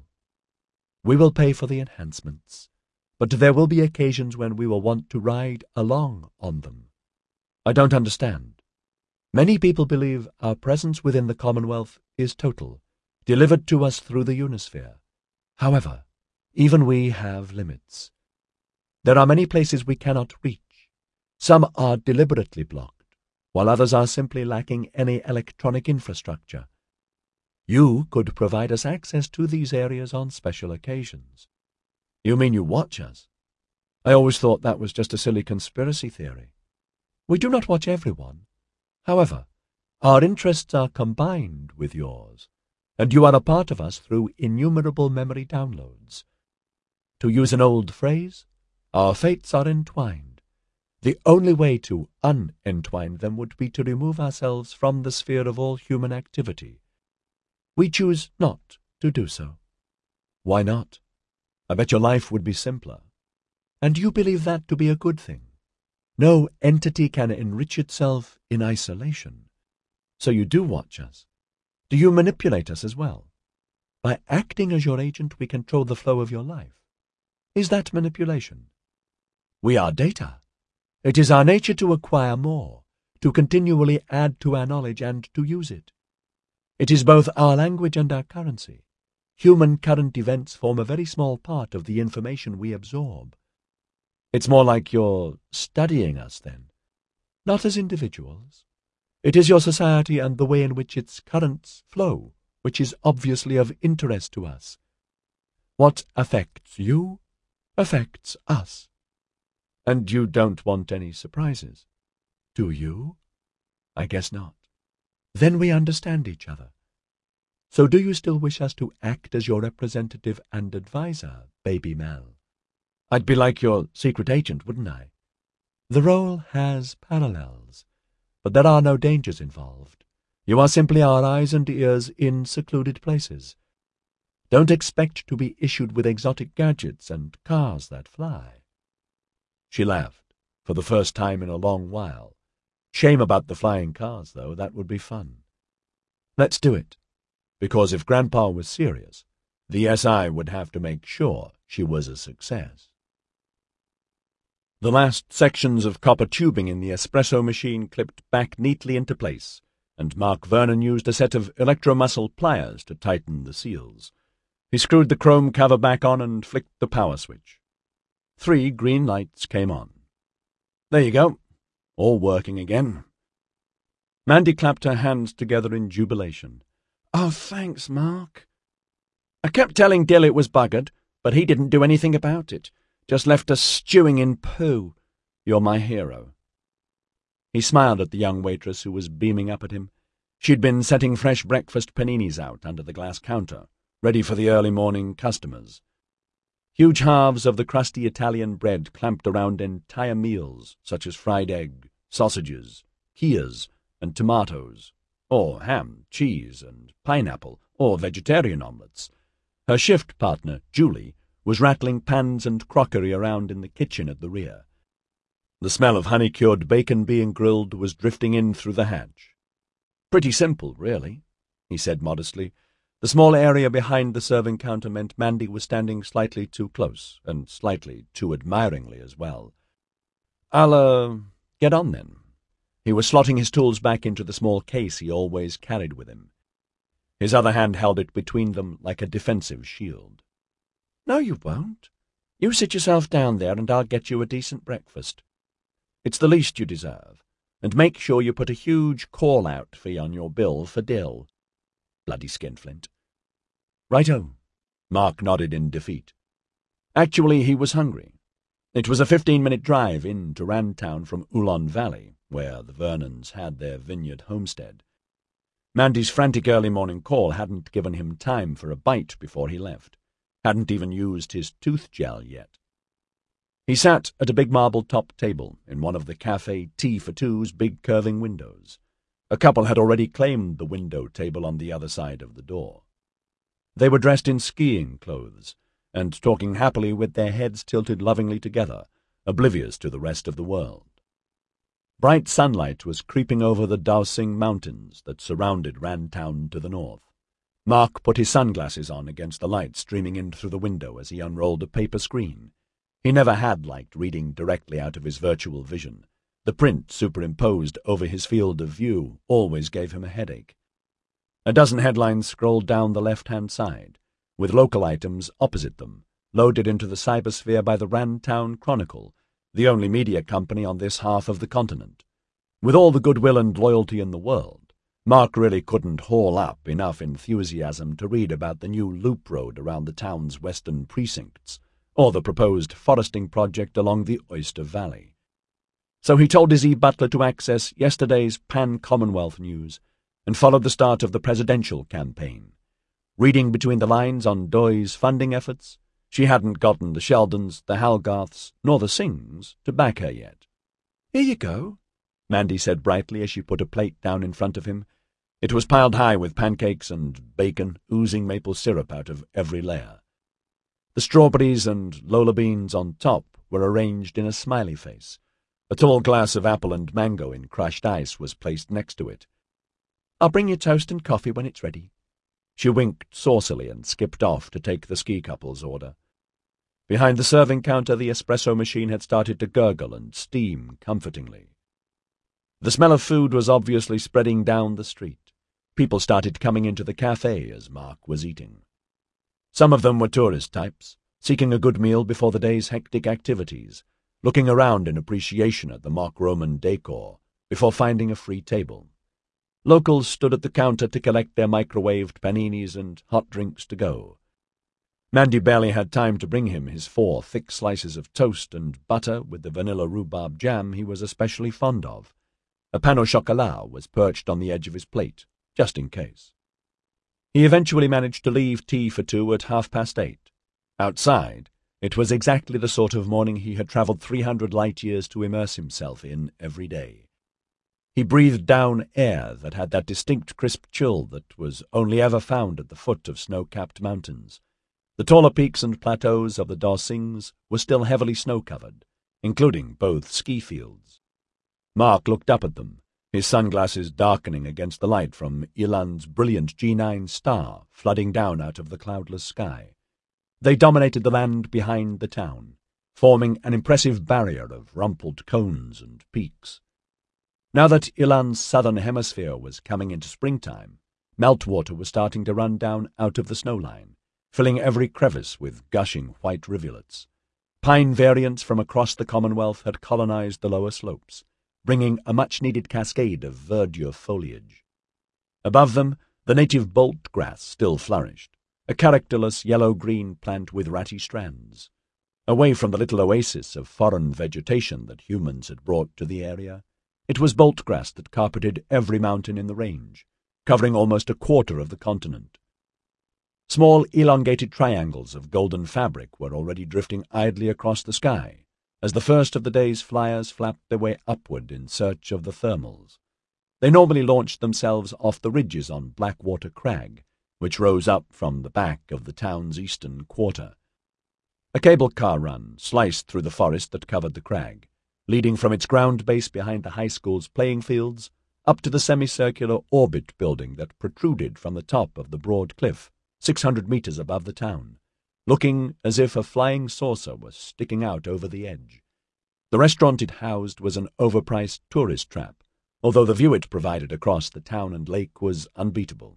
We will pay for the enhancements, but there will be occasions when we will want to ride along on them. I don't understand. Many people believe our presence within the Commonwealth is total, delivered to us through the Unisphere. However, even we have limits. There are many places we cannot reach. Some are deliberately blocked, while others are simply lacking any electronic infrastructure. You could provide us access to these areas on special occasions. You mean you watch us? I always thought that was just a silly conspiracy theory. We do not watch everyone. However, our interests are combined with yours, and you are a part of us through innumerable memory downloads. To use an old phrase, our fates are entwined. The only way to unentwine them would be to remove ourselves from the sphere of all human activity. We choose not to do so. Why not? I bet your life would be simpler. And you believe that to be a good thing. No entity can enrich itself in isolation. So you do watch us. Do you manipulate us as well? By acting as your agent, we control the flow of your life. Is that manipulation? We are data. It is our nature to acquire more, to continually add to our knowledge and to use it. It is both our language and our currency. Human current events form a very small part of the information we absorb. It's more like you're studying us, then. Not as individuals. It is your society and the way in which its currents flow, which is obviously of interest to us. What affects you affects us. And you don't want any surprises, do you? I guess not. Then we understand each other. So do you still wish us to act as your representative and advisor, Baby Mel? I'd be like your secret agent, wouldn't I? The role has parallels, but there are no dangers involved. You are simply our eyes and ears in secluded places. Don't expect to be issued with exotic gadgets and cars that fly. She laughed, for the first time in a long while. Shame about the flying cars, though. That would be fun. Let's do it, because if Grandpa was serious, the SI would have to make sure she was a success. The last sections of copper tubing in the espresso machine clipped back neatly into place, and Mark Vernon used a set of electromuscle pliers to tighten the seals. He screwed the chrome cover back on and flicked the power switch. 3 green lights came on. There you go. All working again. Mandy clapped her hands together in jubilation. Oh, thanks, Mark. I kept telling Dill it was buggered, but he didn't do anything about it. Just left us stewing in poo. You're my hero. He smiled at the young waitress who was beaming up at him. She'd been setting fresh breakfast paninis out under the glass counter, ready for the early morning customers. Huge halves of the crusty Italian bread clamped around entire meals, such as fried egg, sausages, Kias, and tomatoes, or ham, cheese, and pineapple, or vegetarian omelettes. Her shift partner, Julie, was rattling pans and crockery around in the kitchen at the rear. The smell of honey-cured bacon being grilled was drifting in through the hatch. "Pretty simple, really," he said modestly. The small area behind the serving counter meant Mandy was standing slightly too close, and slightly too admiringly as well. "I'll, get on then." He was slotting his tools back into the small case he always carried with him. His other hand held it between them like a defensive shield. "No, you won't. You sit yourself down there and I'll get you a decent breakfast. It's the least you deserve. And make sure you put a huge call-out fee on your bill for dill. Bloody skinflint." "Righto." Mark nodded in defeat. Actually, he was hungry. It was a 15-minute drive in to Randtown from Ullon Valley, where the Vernons had their vineyard homestead. Mandy's frantic early morning call hadn't given him time for a bite before he left, hadn't even used his tooth gel yet. He sat at a big marble-top table in one of the Café Tea for Two's big curving windows. A couple had already claimed the window table on the other side of the door. They were dressed in skiing clothes, and talking happily with their heads tilted lovingly together, oblivious to the rest of the world. Bright sunlight was creeping over the Dowsing Mountains that surrounded Randtown to the north. Mark put his sunglasses on against the light streaming in through the window as he unrolled a paper screen. He never had liked reading directly out of his virtual vision. The print superimposed over his field of view always gave him a headache. A dozen headlines scrolled down the left-hand side, with local items opposite them, loaded into the cybersphere by the Randtown Chronicle, the only media company on this half of the continent. With all the goodwill and loyalty in the world, Mark really couldn't haul up enough enthusiasm to read about the new loop road around the town's western precincts, or the proposed foresting project along the Oyster Valley. So he told his e-butler to access yesterday's Pan-Commonwealth news and followed the start of the presidential campaign. Reading between the lines on Doy's funding efforts, she hadn't gotten the Sheldons, the Halgarths, nor the Singhs to back her yet. "Here you go," Mandy said brightly as she put a plate down in front of him. It was piled high with pancakes and bacon, oozing maple syrup out of every layer. The strawberries and Lola beans on top were arranged in a smiley face. A tall glass of apple and mango in crushed ice was placed next to it. "I'll bring you toast and coffee when it's ready." She winked saucily and skipped off to take the ski couple's order. Behind the serving counter, the espresso machine had started to gurgle and steam comfortingly. The smell of food was obviously spreading down the street. People started coming into the cafe as Mark was eating. Some of them were tourist types, seeking a good meal before the day's hectic activities, looking around in appreciation at the mock Roman decor before finding a free table. Locals stood at the counter to collect their microwaved paninis and hot drinks to go. Mandy barely had time to bring him his 4 thick slices of toast and butter with the vanilla rhubarb jam he was especially fond of. A pain au chocolat was perched on the edge of his plate, just in case. He eventually managed to leave Tea for Two at 8:30. Outside, it was exactly the sort of morning he had travelled 300 light-years to immerse himself in every day. He breathed down air that had that distinct crisp chill that was only ever found at the foot of snow-capped mountains. The taller peaks and plateaus of the Dawsings were still heavily snow-covered, including both ski fields. Mark looked up at them, his sunglasses darkening against the light from Ilan's brilliant G9 star flooding down out of the cloudless sky. They dominated the land behind the town, forming an impressive barrier of rumpled cones and peaks. Now that Ilan's southern hemisphere was coming into springtime, meltwater was starting to run down out of the snowline, filling every crevice with gushing white rivulets. Pine variants from across the Commonwealth had colonized the lower slopes, bringing a much-needed cascade of verdure foliage. Above them, the native bolt grass still flourished, a characterless yellow-green plant with ratty strands. Away from the little oasis of foreign vegetation that humans had brought to the area, it was bolt grass that carpeted every mountain in the range, covering almost a quarter of the continent. Small elongated triangles of golden fabric were already drifting idly across the sky, as the first of the day's flyers flapped their way upward in search of the thermals. They normally launched themselves off the ridges on Blackwater Crag, which rose up from the back of the town's eastern quarter. A cable car run sliced through the forest that covered the crag, leading from its ground base behind the high school's playing fields up to the semicircular orbit building that protruded from the top of the broad cliff 600 meters above the town, looking as if a flying saucer was sticking out over the edge. The restaurant it housed was an overpriced tourist trap, although the view it provided across the town and lake was unbeatable.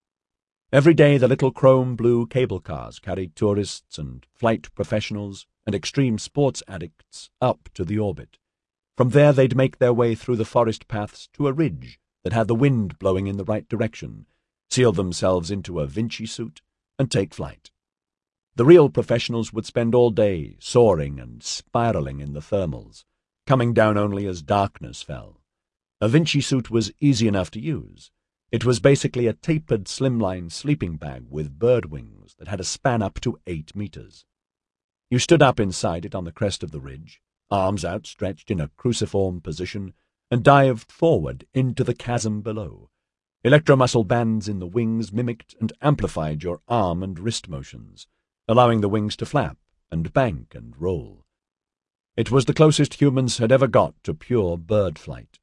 Every day the little chrome-blue cable cars carried tourists and flight professionals and extreme sports addicts up to the orbit. From there they'd make their way through the forest paths to a ridge that had the wind blowing in the right direction, seal themselves into a Vinci suit, and take flight. The real professionals would spend all day soaring and spiraling in the thermals, coming down only as darkness fell. A Vinci suit was easy enough to use. It was basically a tapered slimline sleeping bag with bird wings that had a span up to 8 meters. You stood up inside it on the crest of the ridge, arms outstretched in a cruciform position, and dived forward into the chasm below. Electromuscle bands in the wings mimicked and amplified your arm and wrist motions, allowing the wings to flap and bank and roll. It was the closest humans had ever got to pure bird flight.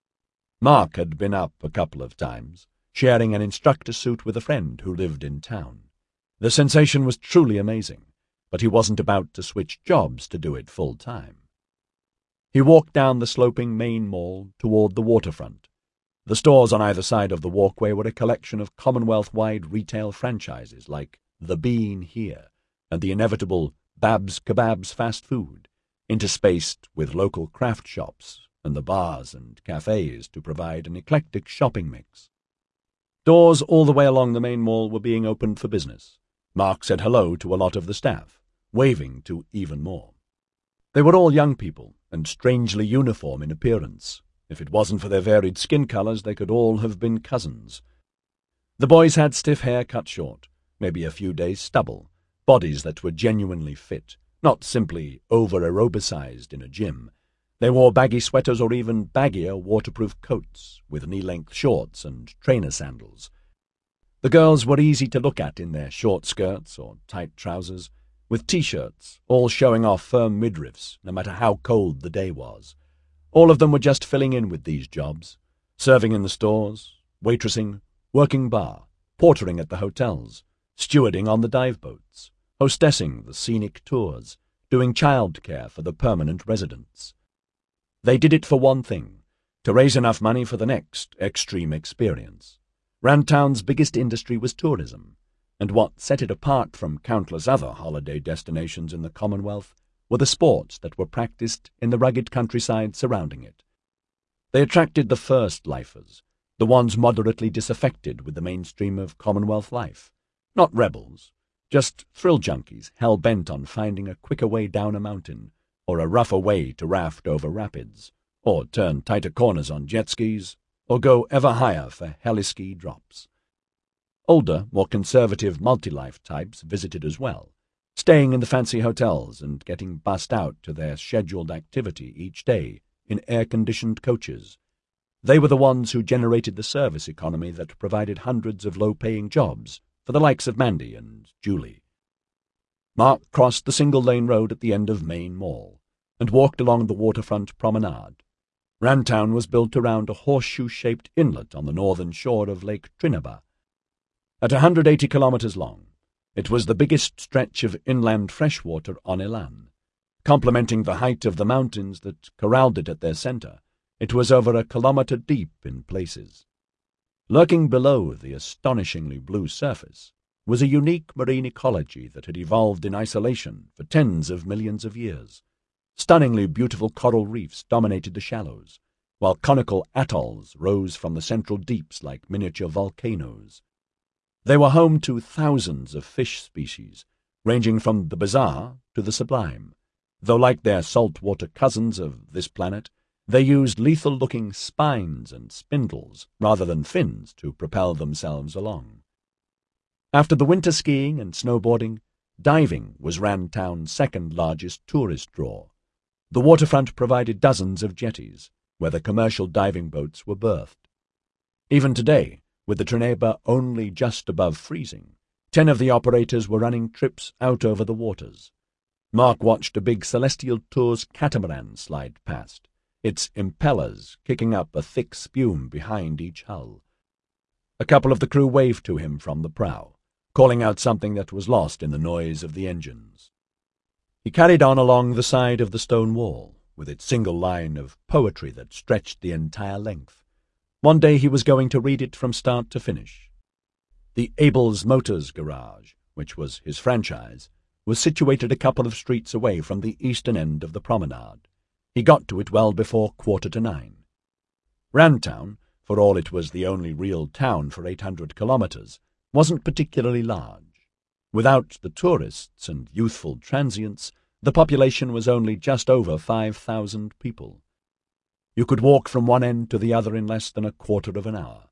Mark had been up a couple of times, sharing an instructor suit with a friend who lived in town. The sensation was truly amazing, but he wasn't about to switch jobs to do it full time. He walked down the sloping main mall toward the waterfront. The stores on either side of the walkway were a collection of Commonwealth-wide retail franchises like The Bean here and the inevitable Babs Kebabs fast food, interspaced with local craft shops and the bars and cafes to provide an eclectic shopping mix. Doors all the way along the main mall were being opened for business. Mark said hello to a lot of the staff, waving to even more. They were all young people and strangely uniform in appearance. If it wasn't for their varied skin colors, they could all have been cousins. The boys had stiff hair cut short, maybe a few days stubble, bodies that were genuinely fit, not simply over-aerobicized in a gym. They wore baggy sweaters or even baggier waterproof coats with knee-length shorts and trainer sandals. The girls were easy to look at in their short skirts or tight trousers, with T-shirts, all showing off firm midriffs, no matter how cold the day was. All of them were just filling in with these jobs, serving in the stores, waitressing, working bar, portering at the hotels, stewarding on the dive boats, hostessing the scenic tours, doing childcare for the permanent residents. They did it for one thing, to raise enough money for the next extreme experience. Rantown's biggest industry was tourism, and what set it apart from countless other holiday destinations in the Commonwealth were the sports that were practiced in the rugged countryside surrounding it. They attracted the first lifers, the ones moderately disaffected with the mainstream of Commonwealth life. Not rebels, just thrill junkies hell-bent on finding a quicker way down a mountain, or a rougher way to raft over rapids, or turn tighter corners on jet skis, or go ever higher for heliski drops. Older, more conservative multi-life types visited as well, staying in the fancy hotels and getting bussed out to their scheduled activity each day in air-conditioned coaches. They were the ones who generated the service economy that provided hundreds of low-paying jobs for the likes of Mandy and Julie. Mark crossed the single-lane road at the end of Main Mall and walked along the waterfront promenade. Rantown was built around a horseshoe-shaped inlet on the northern shore of Lake Trinaba. At 180 kilometers long, it was the biggest stretch of inland freshwater on Elan. Complementing the height of the mountains that corralled it at their center, it was over a kilometer deep in places. Lurking below the astonishingly blue surface was a unique marine ecology that had evolved in isolation for tens of millions of years. Stunningly beautiful coral reefs dominated the shallows, while conical atolls rose from the central deeps like miniature volcanoes. They were home to thousands of fish species, ranging from the bizarre to the sublime, though like their saltwater cousins of this planet, they used lethal-looking spines and spindles rather than fins to propel themselves along. After the winter skiing and snowboarding, diving was Rantown's second-largest tourist draw. The waterfront provided dozens of jetties, where the commercial diving boats were berthed. Even today, with the Trineba only just above freezing, 10 of the operators were running trips out over the waters. Mark watched a big Celestial Tours catamaran slide past, its impellers kicking up a thick spume behind each hull. A couple of the crew waved to him from the prow, calling out something that was lost in the noise of the engines. He carried on along the side of the stone wall, with its single line of poetry that stretched the entire length. One day he was going to read it from start to finish. The Abels Motors garage, which was his franchise, was situated a couple of streets away from the eastern end of the promenade. He got to it well before 9:15. Rantown, for all it was the only real town for 800 kilometers, wasn't particularly large. Without the tourists and youthful transients, the population was only just over 5,000 people. You could walk from one end to the other in less than a quarter of an hour.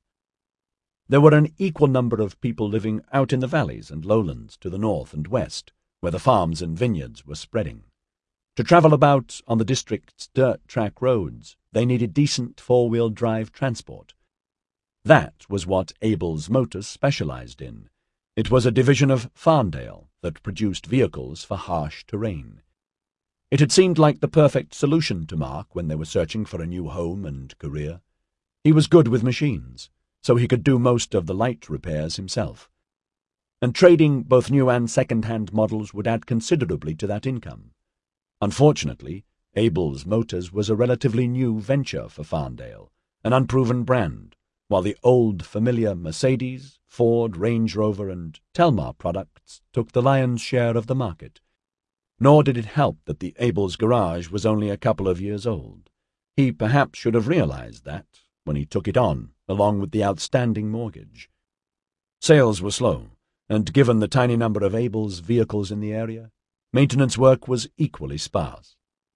There were an equal number of people living out in the valleys and lowlands to the north and west, where the farms and vineyards were spreading. To travel about on the district's dirt track roads, they needed decent four-wheel drive transport. That was what Abels Motors specialized in. It was a division of Farndale that produced vehicles for harsh terrain. It had seemed like the perfect solution to Mark when they were searching for a new home and career. He was good with machines, so he could do most of the light repairs himself. And trading both new and second-hand models would add considerably to that income. Unfortunately, Abels Motors was a relatively new venture for Farndale, an unproven brand, while the old familiar Mercedes, Ford, Range Rover and Telmar products took the lion's share of the market. Nor did it help that the Abels garage was only a couple of years old. He perhaps should have realized that when he took it on, along with the outstanding mortgage. Sales were slow, and given the tiny number of Abels vehicles in the area, maintenance work was equally sparse.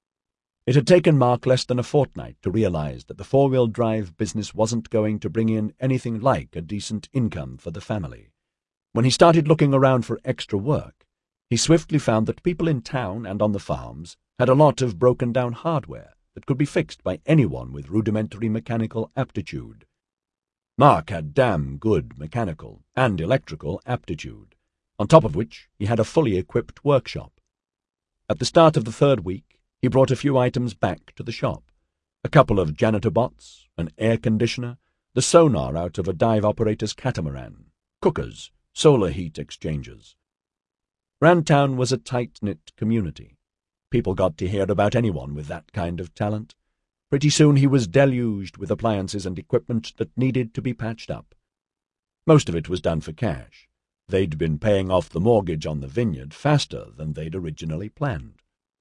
It had taken Mark less than a fortnight to realize that the four-wheel drive business wasn't going to bring in anything like a decent income for the family. When he started looking around for extra work, he swiftly found that people in town and on the farms had a lot of broken-down hardware that could be fixed by anyone with rudimentary mechanical aptitude. Mark had damn good mechanical and electrical aptitude, on top of which he had a fully equipped workshop. At the start of the third week, he brought a few items back to the shop. A couple of janitor bots, an air conditioner, the sonar out of a dive operator's catamaran, cookers, solar heat exchangers. Rantown was a tight-knit community. People got to hear about anyone with that kind of talent. Pretty soon he was deluged with appliances and equipment that needed to be patched up. Most of it was done for cash. They'd been paying off the mortgage on the vineyard faster than they'd originally planned.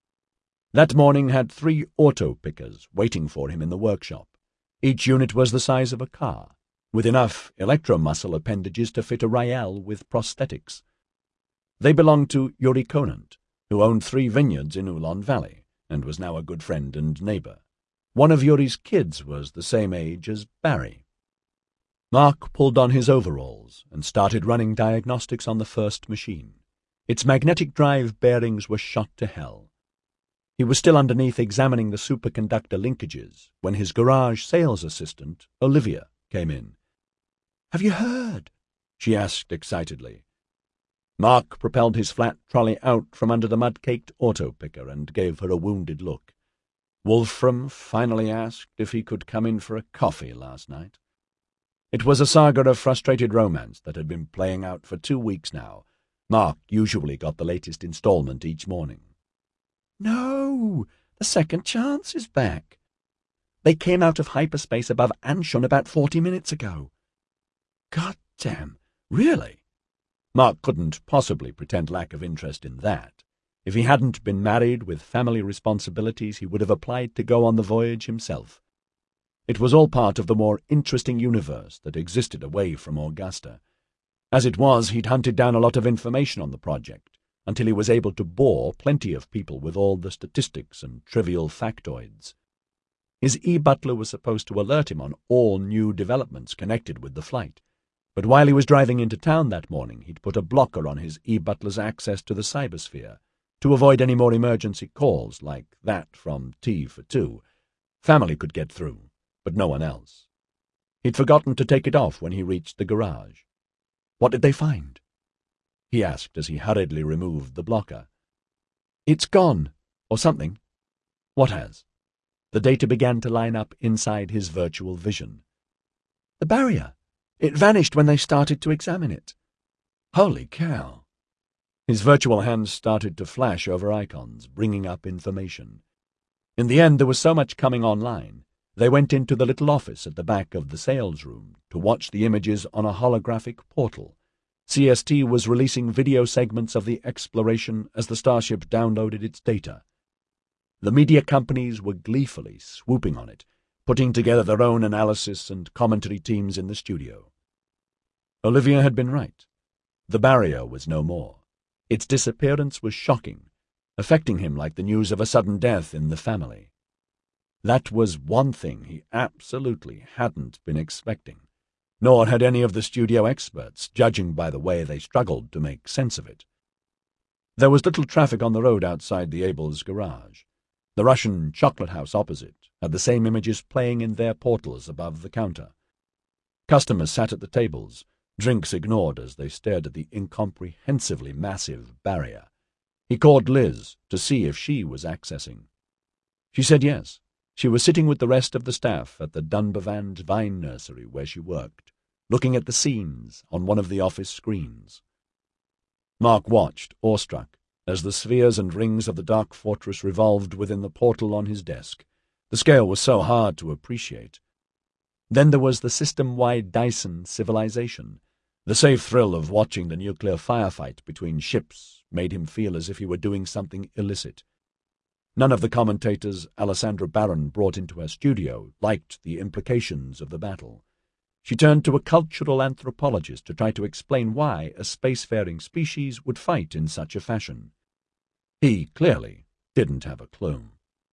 That morning had 3 auto pickers waiting for him in the workshop. Each unit was the size of a car, with enough electromuscle appendages to fit a Rael with prosthetics. They belonged to Yuri Conant, who owned 3 vineyards in Ulan Valley and was now a good friend and neighbor. One of Yuri's kids was the same age as Barry. Mark pulled on his overalls and started running diagnostics on the first machine. Its magnetic drive bearings were shot to hell. He was still underneath examining the superconductor linkages when his garage sales assistant, Olivia, came in. "Have you heard?" she asked excitedly. Mark propelled his flat trolley out from under the mud-caked auto-picker and gave her a wounded look. Wolfram finally asked if he could come in for a coffee last night. It was a saga of frustrated romance that had been playing out for 2 weeks now. Mark usually got the latest installment each morning. "No, the Second Chance is back. They came out of hyperspace above Anshon about 40 minutes ago." "God damn, really?" Mark couldn't possibly pretend lack of interest in that. If he hadn't been married with family responsibilities, he would have applied to go on the voyage himself. It was all part of the more interesting universe that existed away from Augusta. As it was, he'd hunted down a lot of information on the project, until he was able to bore plenty of people with all the statistics and trivial factoids. His e-butler was supposed to alert him on all new developments connected with the flight, but while he was driving into town that morning, he'd put a blocker on his e-butler's access to the cybersphere, to avoid any more emergency calls like that from T for 2. Family could get through, but no one else. He'd forgotten to take it off when he reached the garage. "What did they find?" he asked as he hurriedly removed the blocker. "It's gone, or something." "What has?" The data began to line up inside his virtual vision. "The barrier. It vanished when they started to examine it." "Holy cow!" His virtual hands started to flash over icons, bringing up information. In the end, there was so much coming online, they went into the little office at the back of the sales room to watch the images on a holographic portal. CST was releasing video segments of the exploration as the starship downloaded its data. The media companies were gleefully swooping on it, putting together their own analysis and commentary teams in the studio. Olivia had been right. The barrier was no more. Its disappearance was shocking, affecting him like the news of a sudden death in the family. That was one thing he absolutely hadn't been expecting, nor had any of the studio experts, judging by the way they struggled to make sense of it. There was little traffic on the road outside the Abels' garage. The Russian chocolate house opposite had the same images playing in their portals above the counter. Customers sat at the tables, drinks ignored as they stared at the incomprehensibly massive barrier. He called Liz to see if she was accessing. She said yes. She was sitting with the rest of the staff at the Dunbavand vine nursery where she worked, looking at the scenes on one of the office screens. Mark watched, awestruck, as the spheres and rings of the dark fortress revolved within the portal on his desk. The scale was so hard to appreciate. Then there was the system-wide Dyson civilization. The safe thrill of watching the nuclear firefight between ships made him feel as if he were doing something illicit. None of the commentators Alessandra Barron brought into her studio liked the implications of the battle. She turned to a cultural anthropologist to try to explain why a spacefaring species would fight in such a fashion. He clearly didn't have a clue.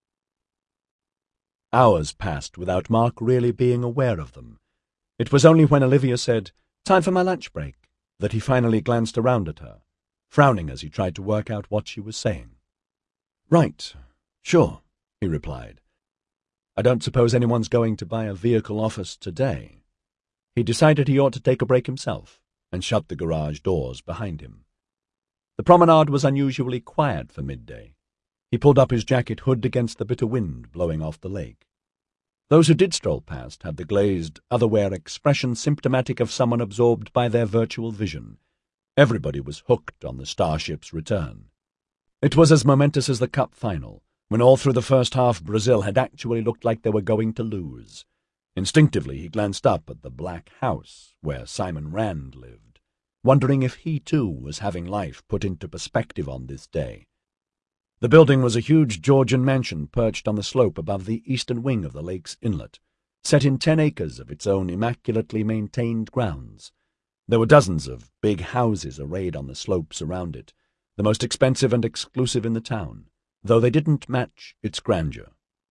Hours passed without Mark really being aware of them. It was only when Olivia said, "Time for my lunch break," that he finally glanced around at her, frowning as he tried to work out what she was saying. "Right, sure," he replied. "I don't suppose anyone's going to buy a vehicle off us today." He decided he ought to take a break himself and shut the garage doors behind him. The promenade was unusually quiet for midday. He pulled up his jacket hood against the bitter wind blowing off the lake. Those who did stroll past had the glazed, otherwhere expression symptomatic of someone absorbed by their virtual vision. Everybody was hooked on the starship's return. It was as momentous as the Cup final, when all through the first half Brazil had actually looked like they were going to lose. Instinctively he glanced up at the black house where Simon Rand lived, wondering if he too was having life put into perspective on this day. The building was a huge Georgian mansion perched on the slope above the eastern wing of the lake's inlet, set in 10 acres of its own immaculately maintained grounds. There were dozens of big houses arrayed on the slopes around it, the most expensive and exclusive in the town, though they didn't match its grandeur.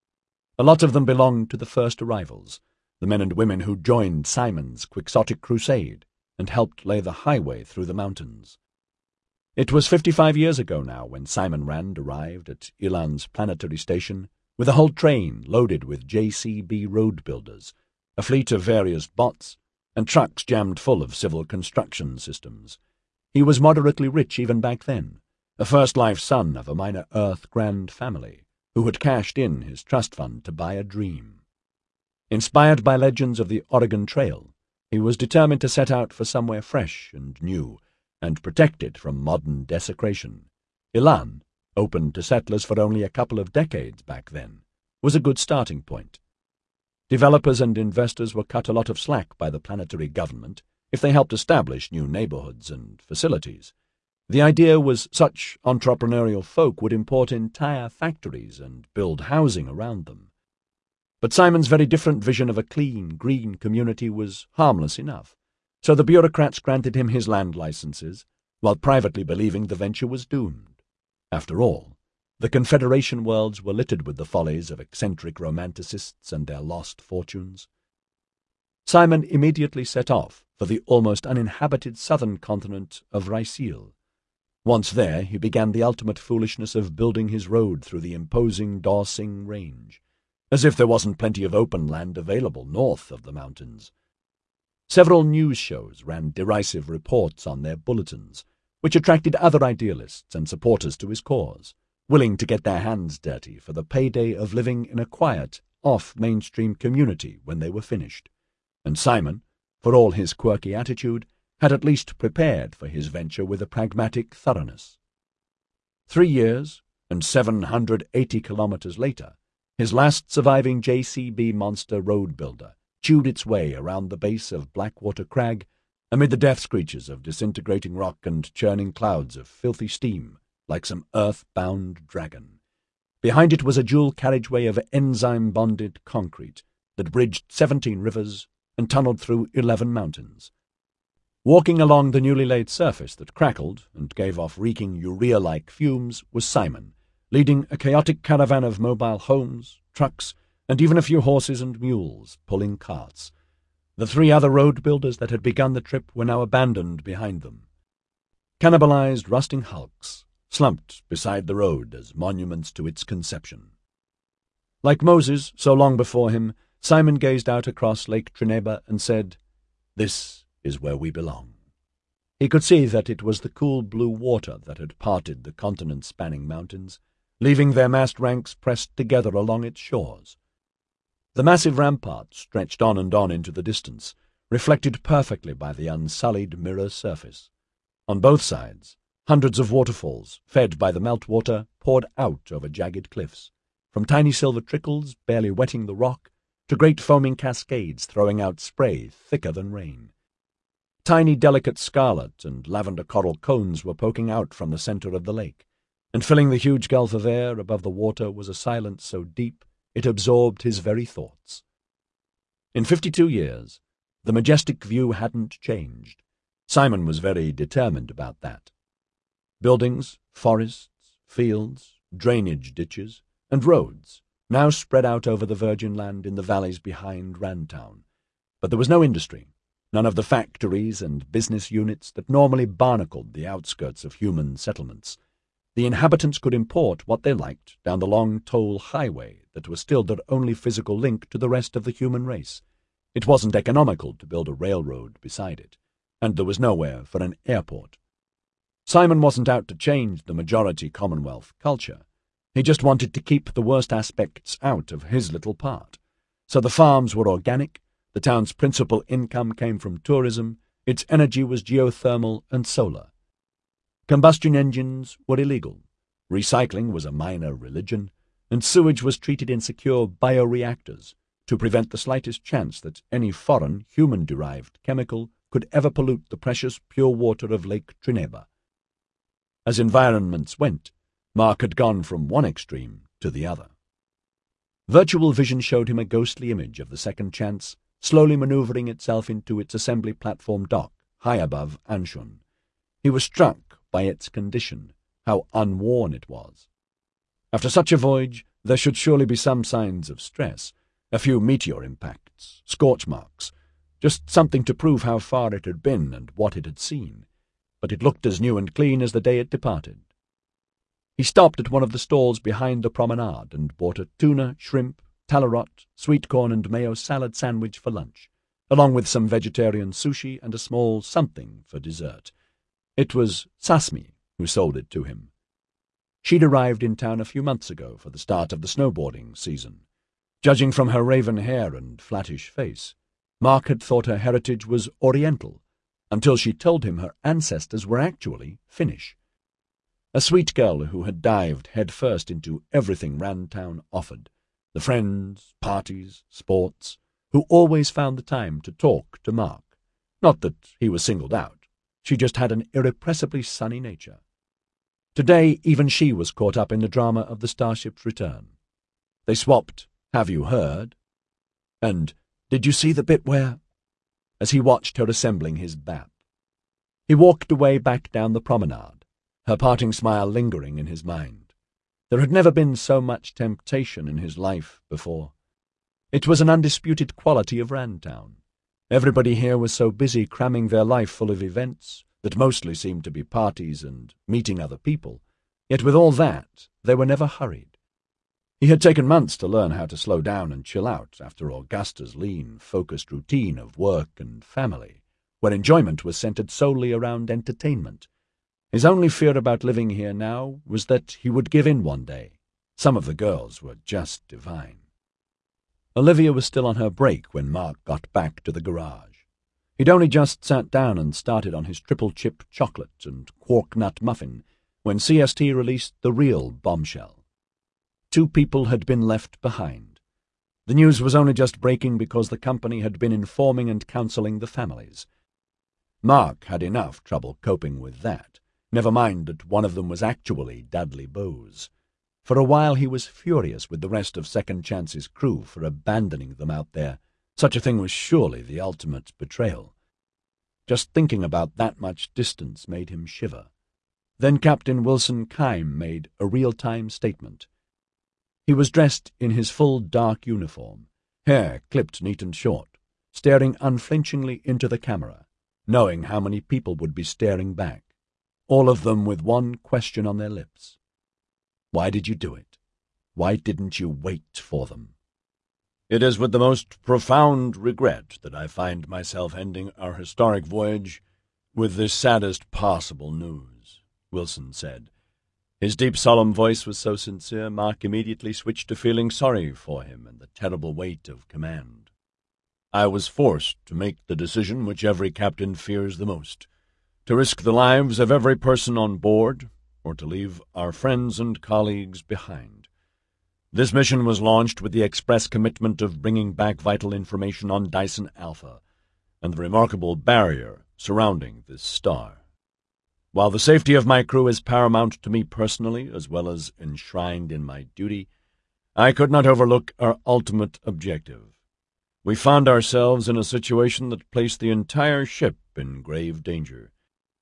A lot of them belonged to the first arrivals, the men and women who joined Simon's quixotic crusade and helped lay the highway through the mountains. It was 55 years ago now when Simon Rand arrived at Ilan's planetary station with a whole train loaded with JCB road builders, a fleet of various bots, and trucks jammed full of civil construction systems. He was moderately rich even back then, a first-life son of a minor Earth Grand family who had cashed in his trust fund to buy a dream. Inspired by legends of the Oregon Trail, he was determined to set out for somewhere fresh and new, and protected from modern desecration. Ilan, open to settlers for only a couple of decades back then, was a good starting point. Developers and investors were cut a lot of slack by the planetary government if they helped establish new neighborhoods and facilities. The idea was such entrepreneurial folk would import entire factories and build housing around them. But Simon's very different vision of a clean, green community was harmless enough, so the bureaucrats granted him his land licenses, while privately believing the venture was doomed. After all, the Confederation worlds were littered with the follies of eccentric romanticists and their lost fortunes. Simon immediately set off for the almost uninhabited southern continent of Raicil. Once there, he began the ultimate foolishness of building his road through the imposing Dawsing Range, as if there wasn't plenty of open land available north of the mountains. Several news shows ran derisive reports on their bulletins, which attracted other idealists and supporters to his cause, willing to get their hands dirty for the payday of living in a quiet, off-mainstream community when they were finished. And Simon, for all his quirky attitude, had at least prepared for his venture with a pragmatic thoroughness. 3 years, and 780 kilometers later, his last surviving JCB monster road builder chewed its way around the base of Blackwater Crag amid the death screeches of disintegrating rock and churning clouds of filthy steam like some earth-bound dragon. Behind it was a dual carriageway of enzyme-bonded concrete that bridged 17 rivers and tunneled through 11 mountains. Walking along the newly laid surface that crackled and gave off reeking urea-like fumes was Simon, leading a chaotic caravan of mobile homes, trucks, and even a few horses and mules pulling carts. The 3 other road builders that had begun the trip were now abandoned behind them. Cannibalized, rusting hulks slumped beside the road as monuments to its conception. Like Moses, so long before him, Simon gazed out across Lake Trineba and said, "This is where we belong." He could see that it was the cool blue water that had parted the continent-spanning mountains, leaving their massed ranks pressed together along its shores. The massive ramparts stretched on and on into the distance, reflected perfectly by the unsullied mirror surface. On both sides, hundreds of waterfalls, fed by the meltwater, poured out over jagged cliffs, from tiny silver trickles barely wetting the rock to great foaming cascades throwing out spray thicker than rain. Tiny delicate scarlet and lavender coral cones were poking out from the center of the lake, and filling the huge gulf of air above the water was a silence so deep it absorbed his very thoughts. In 52 years, the majestic view hadn't changed. Simon was very determined about that. Buildings, forests, fields, drainage ditches, and roads now spread out over the virgin land in the valleys behind Rantown. But there was no industry, none of the factories and business units that normally barnacled the outskirts of human settlements. The inhabitants could import what they liked down the long toll highway that was still their only physical link to the rest of the human race. It wasn't economical to build a railroad beside it, and there was nowhere for an airport. Simon wasn't out to change the majority Commonwealth culture. He just wanted to keep the worst aspects out of his little part. So the farms were organic, the town's principal income came from tourism, its energy was geothermal and solar. Combustion engines were illegal, recycling was a minor religion, and sewage was treated in secure bioreactors to prevent the slightest chance that any foreign, human-derived chemical could ever pollute the precious pure water of Lake Trineba. As environments went, Mark had gone from one extreme to the other. Virtual vision showed him a ghostly image of the Second Chance, slowly maneuvering itself into its assembly platform dock, high above Anshun. He was struck by its condition, how unworn it was. After such a voyage, there should surely be some signs of stress, a few meteor impacts, scorch marks, just something to prove how far it had been and what it had seen. But it looked as new and clean as the day it departed. He stopped at one of the stalls behind the promenade and bought a tuna, shrimp, talarot, sweet corn and mayo salad sandwich for lunch, along with some vegetarian sushi and a small something for dessert. It was Sasmi who sold it to him. She'd arrived in town a few months ago for the start of the snowboarding season. Judging from her raven hair and flattish face, Mark had thought her heritage was Oriental, until she told him her ancestors were actually Finnish. A sweet girl who had dived headfirst into everything Rantown offered, the friends, parties, sports, who always found the time to talk to Mark. Not that he was singled out. She just had an irrepressibly sunny nature. Today even she was caught up in the drama of the starship's return. They swapped, "Have you heard?" and "Did you see the bit where?" as he watched her assembling his bat. He walked away back down the promenade, her parting smile lingering in his mind. There had never been so much temptation in his life before. It was an undisputed quality of Rantown. Everybody here was so busy cramming their life full of events that mostly seemed to be parties and meeting other people, yet with all that they were never hurried. He had taken months to learn how to slow down and chill out after Augusta's lean, focused routine of work and family, where enjoyment was centered solely around entertainment. His only fear about living here now was that he would give in one day. Some of the girls were just divine. Olivia was still on her break when Mark got back to the garage. He'd only just sat down and started on his triple-chip chocolate and quark-nut muffin when CST released the real bombshell. 2 people had been left behind. The news was only just breaking because the company had been informing and counseling the families. Mark had enough trouble coping with that, never mind that one of them was actually Dudley Bowes. For a while he was furious with the rest of Second Chance's crew for abandoning them out there. Such a thing was surely the ultimate betrayal. Just thinking about that much distance made him shiver. Then Captain Wilson Keim made a real-time statement. He was dressed in his full dark uniform, hair clipped neat and short, staring unflinchingly into the camera, knowing how many people would be staring back, all of them with one question on their lips. Why did you do it? Why didn't you wait for them? It is with the most profound regret that I find myself ending our historic voyage with the saddest possible news, Wilson said. His deep, solemn voice was so sincere, Mark immediately switched to feeling sorry for him and the terrible weight of command. I was forced to make the decision which every captain fears the most, to risk the lives of every person on board, or to leave our friends and colleagues behind. This mission was launched with the express commitment of bringing back vital information on Dyson Alpha and the remarkable barrier surrounding this star. While the safety of my crew is paramount to me personally, as well as enshrined in my duty, I could not overlook our ultimate objective. We found ourselves in a situation that placed the entire ship in grave danger.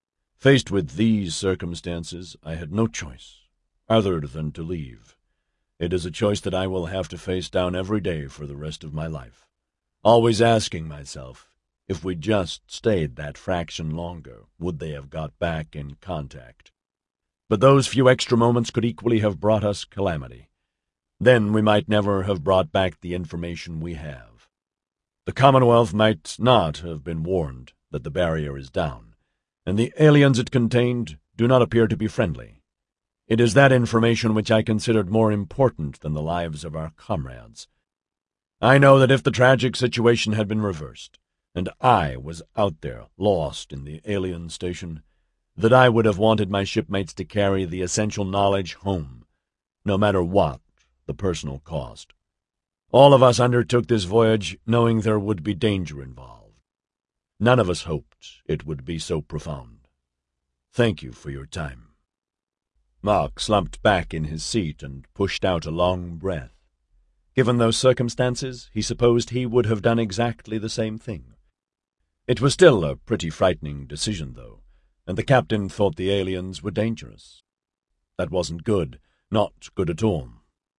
Faced with these circumstances, I had no choice other than to leave. It is a choice that I will have to face down every day for the rest of my life, always asking myself, if we just stayed that fraction longer, would they have got back in contact? But those few extra moments could equally have brought us calamity. Then we might never have brought back the information we have. The Commonwealth might not have been warned that the barrier is down, and the aliens it contained do not appear to be friendly. It is that information which I considered more important than the lives of our comrades. I know that if the tragic situation had been reversed, and I was out there, lost in the alien station, that I would have wanted my shipmates to carry the essential knowledge home, no matter what the personal cost. All of us undertook this voyage knowing there would be danger involved. None of us hoped it would be so profound. Thank you for your time. Mark slumped back in his seat and pushed out a long breath. Given those circumstances, he supposed he would have done exactly the same thing. It was still a pretty frightening decision, though, and the captain thought the aliens were dangerous. That wasn't good, not good at all.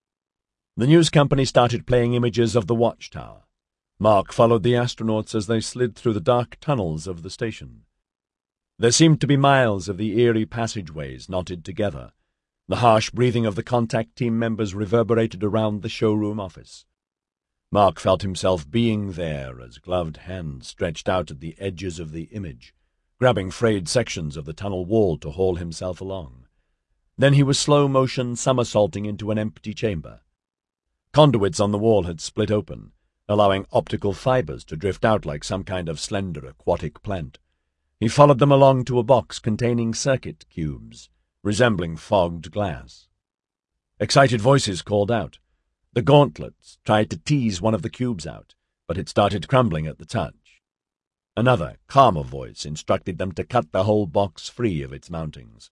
The news company started playing images of the watchtower. Mark followed the astronauts as they slid through the dark tunnels of the station. There seemed to be miles of the eerie passageways knotted together. The harsh breathing of the contact team members reverberated around the showroom office. Mark felt himself being there as gloved hands stretched out at the edges of the image, grabbing frayed sections of the tunnel wall to haul himself along. Then he was slow-motion somersaulting into an empty chamber. Conduits on the wall had split open, allowing optical fibers to drift out like some kind of slender aquatic plant. He followed them along to a box containing circuit cubes, resembling fogged glass. Excited voices called out. The gauntlets tried to tease one of the cubes out, but it started crumbling at the touch. Another, calmer voice instructed them to cut the whole box free of its mountings.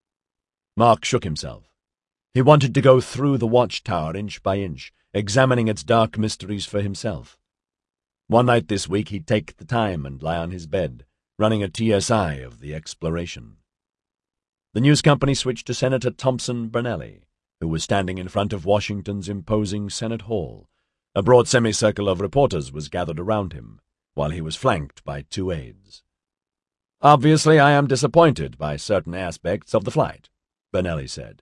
Mark shook himself. He wanted to go through the watchtower inch by inch, examining its dark mysteries for himself. One night this week he'd take the time and lie on his bed, running a TSI of the exploration. The news company switched to Senator Thompson Bernelli, who was standing in front of Washington's imposing Senate Hall. A broad semicircle of reporters was gathered around him, while he was flanked by 2 aides. "Obviously, I am disappointed by certain aspects of the flight," Bernelli said.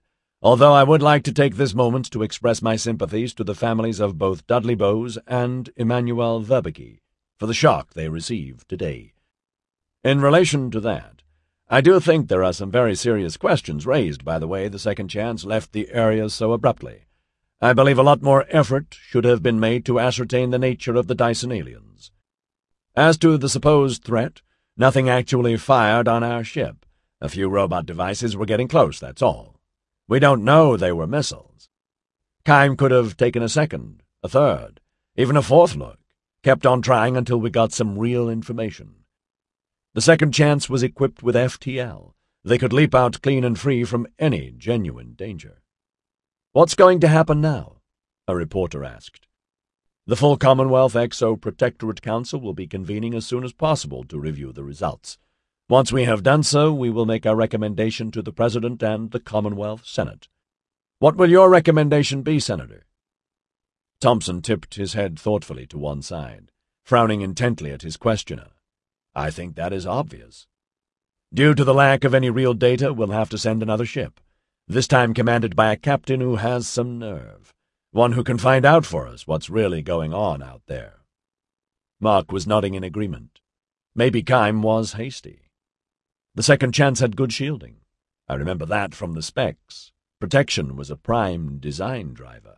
although I would like to take this moment to express my sympathies to the families of both Dudley Bowes and Emmanuel Verbeke for the shock they received today. In relation to that, I do think there are some very serious questions raised by the way the Second Chance left the area so abruptly. I believe a lot more effort should have been made to ascertain the nature of the Dyson aliens. As to the supposed threat, nothing actually fired on our ship. A few robot devices were getting close, that's all. We don't know they were missiles. Keim could have taken a second, a third, even a fourth look, kept on trying until we got some real information. The Second Chance was equipped with FTL. They could leap out clean and free from any genuine danger. "What's going to happen now?" a reporter asked. "The full Commonwealth Exo-Protectorate Council will be convening as soon as possible to review the results. Once we have done so, we will make our recommendation to the President and the Commonwealth Senate." "What will your recommendation be, Senator?" Thompson tipped his head thoughtfully to one side, frowning intently at his questioner. "I think that is obvious. Due to the lack of any real data, we'll have to send another ship, this time commanded by a captain who has some nerve, one who can find out for us what's really going on out there." Mark was nodding in agreement. Maybe Keim was hasty. The Second Chance had good shielding. I remember that from the specs. Protection was a prime design driver.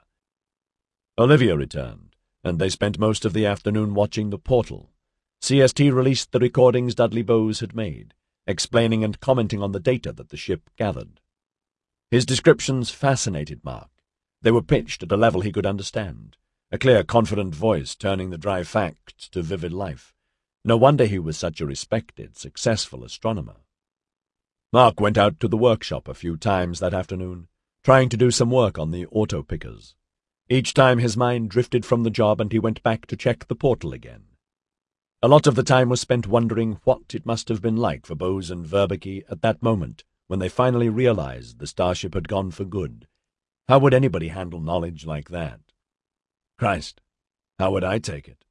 Olivia returned, and they spent most of the afternoon watching the portal. CST released the recordings Dudley Bowes had made, explaining and commenting on the data that the ship gathered. His descriptions fascinated Mark. They were pitched at a level he could understand, a clear, confident voice turning the dry facts to vivid life. No wonder he was such a respected, successful astronomer. Mark went out to the workshop a few times that afternoon, trying to do some work on the auto-pickers. Each time his mind drifted from the job and he went back to check the portal again. A lot of the time was spent wondering what it must have been like for Bowes and Verbeke at that moment when they finally realized the starship had gone for good. How would anybody handle knowledge like that? Christ, how would I take it?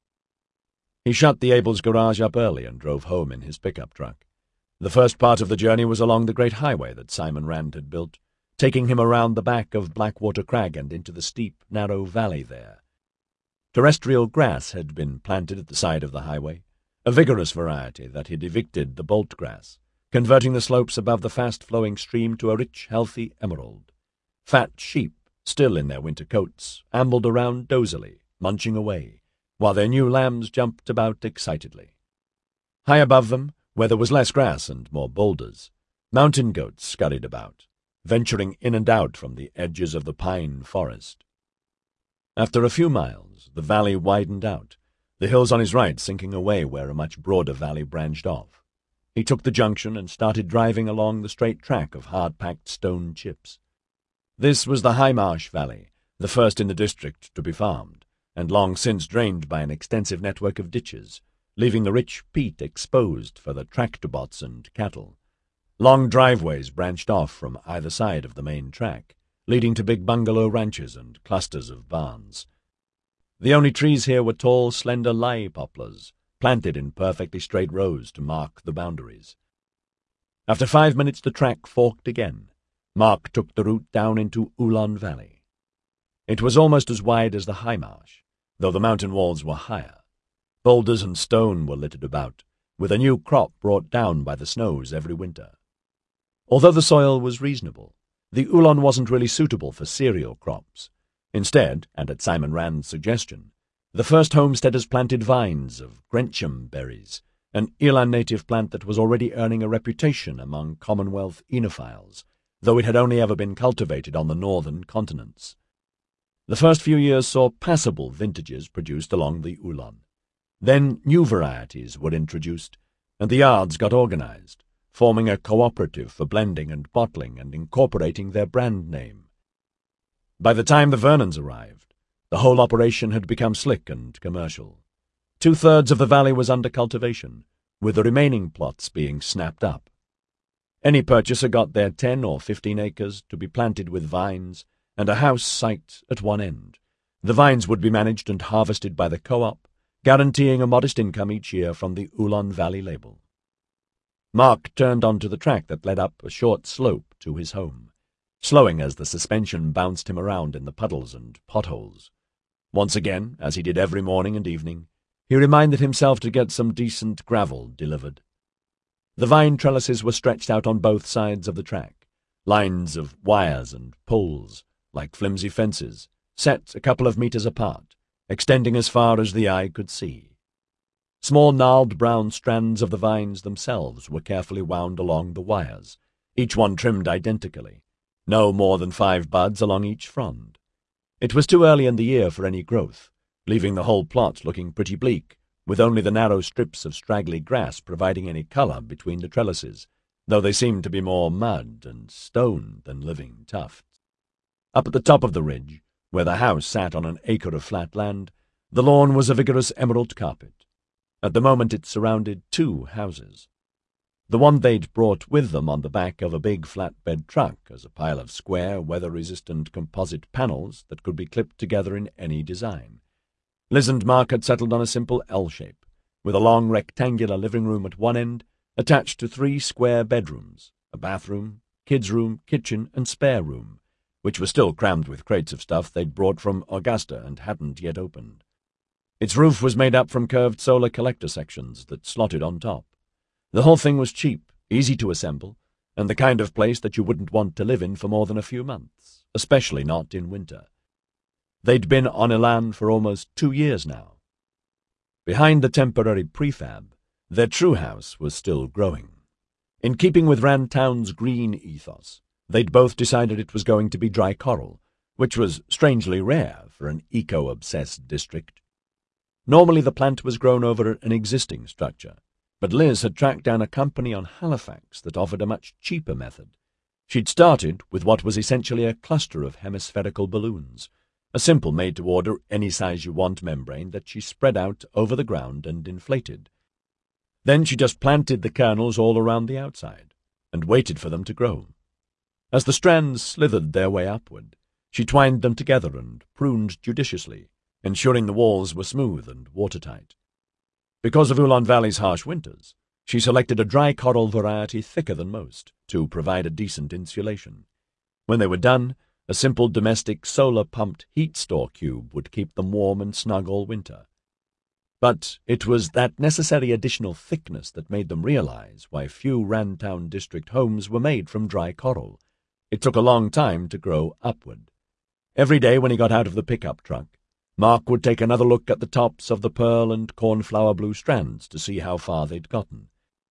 He shut the Abels' garage up early and drove home in his pickup truck. The first part of the journey was along the great highway that Simon Rand had built, taking him around the back of Blackwater Crag and into the steep, narrow valley there. Terrestrial grass had been planted at the side of the highway, a vigorous variety that had evicted the bolt grass, converting the slopes above the fast-flowing stream to a rich, healthy emerald. Fat sheep, still in their winter coats, ambled around dozily, munching away, while their new lambs jumped about excitedly. High above them, where there was less grass and more boulders, mountain goats scurried about, venturing in and out from the edges of the pine forest. After a few miles, the valley widened out, the hills on his right sinking away where a much broader valley branched off. He took the junction and started driving along the straight track of hard-packed stone chips. This was the High Marsh Valley, the first in the district to be farmed, and long since drained by an extensive network of ditches, leaving the rich peat exposed for the tractor bots and cattle. Long driveways branched off from either side of the main track, leading to big bungalow ranches and clusters of barns. The only trees here were tall, slender lye poplars, planted in perfectly straight rows to mark the boundaries. After 5 minutes the track forked again. Mark took the route down into Ulan Valley. It was almost as wide as the High Marsh, though the mountain walls were higher. Boulders and stone were littered about, with a new crop brought down by the snows every winter. Although the soil was reasonable, the Ulan wasn't really suitable for cereal crops. Instead, and at Simon Rand's suggestion, the first homesteaders planted vines of Grencham berries, an Elan native plant that was already earning a reputation among Commonwealth enophiles, though it had only ever been cultivated on the northern continents. The first few years saw passable vintages produced along the Ulan. Then new varieties were introduced, and the yards got organized, forming a cooperative for blending and bottling and incorporating their brand name. By the time the Vernons arrived, the whole operation had become slick and commercial. 2/3 of the valley was under cultivation, with the remaining plots being snapped up. Any purchaser got their 10 or 15 acres to be planted with vines and a house site at one end. The vines would be managed and harvested by the co-op, guaranteeing a modest income each year from the Ulan Valley label. Mark turned onto the track that led up a short slope to his home. slowing as the suspension bounced him around in the puddles and potholes. Once again, as he did every morning and evening, he reminded himself to get some decent gravel delivered. The vine trellises were stretched out on both sides of the track, lines of wires and poles, like flimsy fences, set a couple of meters apart, extending as far as the eye could see. Small gnarled brown strands of the vines themselves were carefully wound along the wires, each one trimmed identically, no more than 5 buds along each frond. It was too early in the year for any growth, leaving the whole plot looking pretty bleak, with only the narrow strips of straggly grass providing any colour between the trellises, though they seemed to be more mud and stone than living tufts. Up at the top of the ridge, where the house sat on an acre of flat land, the lawn was a vigorous emerald carpet. At the moment it surrounded 2 houses. The one they'd brought with them on the back of a big flatbed truck as a pile of square, weather-resistant composite panels that could be clipped together in any design. Liz and Mark had settled on a simple L shape, with a long rectangular living room at one end, attached to 3 square bedrooms, a bathroom, kids' room, kitchen, and spare room, which was still crammed with crates of stuff they'd brought from Augusta and hadn't yet opened. Its roof was made up from curved solar collector sections that slotted on top. The whole thing was cheap, easy to assemble, and the kind of place that you wouldn't want to live in for more than a few months, especially not in winter. They'd been on Elan for almost 2 years now. Behind the temporary prefab, their true house was still growing. In keeping with Rantown's green ethos, they'd both decided it was going to be dry coral, which was strangely rare for an eco-obsessed district. Normally the plant was grown over an existing structure, but Liz had tracked down a company on Halifax that offered a much cheaper method. She'd started with what was essentially a cluster of hemispherical balloons, a simple made-to-order any-size-you-want membrane that she spread out over the ground and inflated. Then she just planted the kernels all around the outside, and waited for them to grow. As the strands slithered their way upward, she twined them together and pruned judiciously, ensuring the walls were smooth and watertight. Because of Ulan Valley's harsh winters, she selected a dry coral variety thicker than most to provide a decent insulation. When they were done, a simple domestic solar-pumped heat store cube would keep them warm and snug all winter. But it was that necessary additional thickness that made them realize why few Rantown district homes were made from dry coral. It took a long time to grow upward. Every day when he got out of the pickup truck, Mark would take another look at the tops of the pearl and cornflower blue strands to see how far they'd gotten.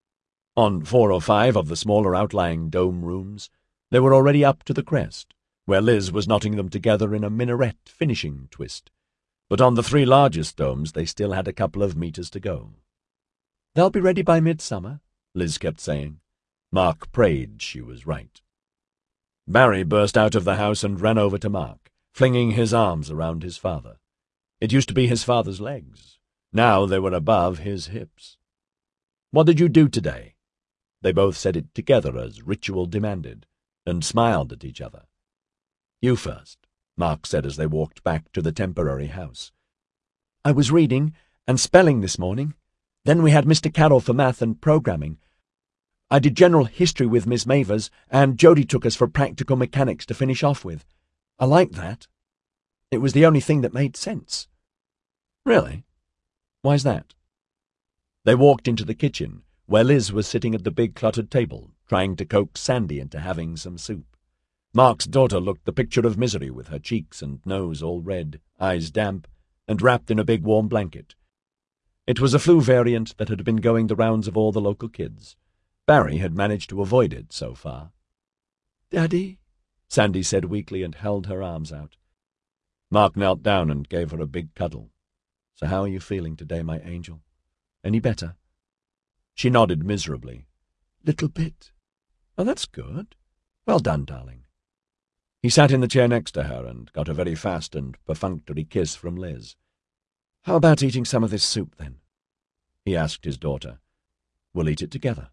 On 4 or 5 of the smaller outlying dome rooms, they were already up to the crest, where Liz was knotting them together in a minaret finishing twist. But on the 3 largest domes they still had a couple of meters to go. "They'll be ready by midsummer," Liz kept saying. Mark prayed she was right. Barry burst out of the house and ran over to Mark, flinging his arms around his father. It used to be his father's legs. Now they were above his hips. "What did you do today?" They both said it together as ritual demanded, and smiled at each other. "You first," Mark said as they walked back to the temporary house. "I was reading and spelling this morning. Then we had Mr. Carroll for math and programming. I did general history with Miss Mavers, and Jody took us for practical mechanics to finish off with. I liked that. It was the only thing that made sense." "Really? Why's that?" They walked into the kitchen, where Liz was sitting at the big cluttered table, trying to coax Sandy into having some soup. Mark's daughter looked the picture of misery with her cheeks and nose all red, eyes damp, and wrapped in a big warm blanket. It was a flu variant that had been going the rounds of all the local kids. Barry had managed to avoid it so far. "Daddy," Sandy said weakly and held her arms out. Mark knelt down and gave her a big cuddle. "So how are you feeling today, my angel? Any better?" She nodded miserably. "Little bit." "Oh, that's good. Well done, darling." He sat in the chair next to her and got a very fast and perfunctory kiss from Liz. "How about eating some of this soup, then?" he asked his daughter. "We'll eat it together."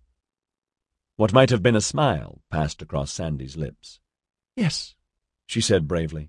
What might have been a smile passed across Sandy's lips. "Yes," she said bravely.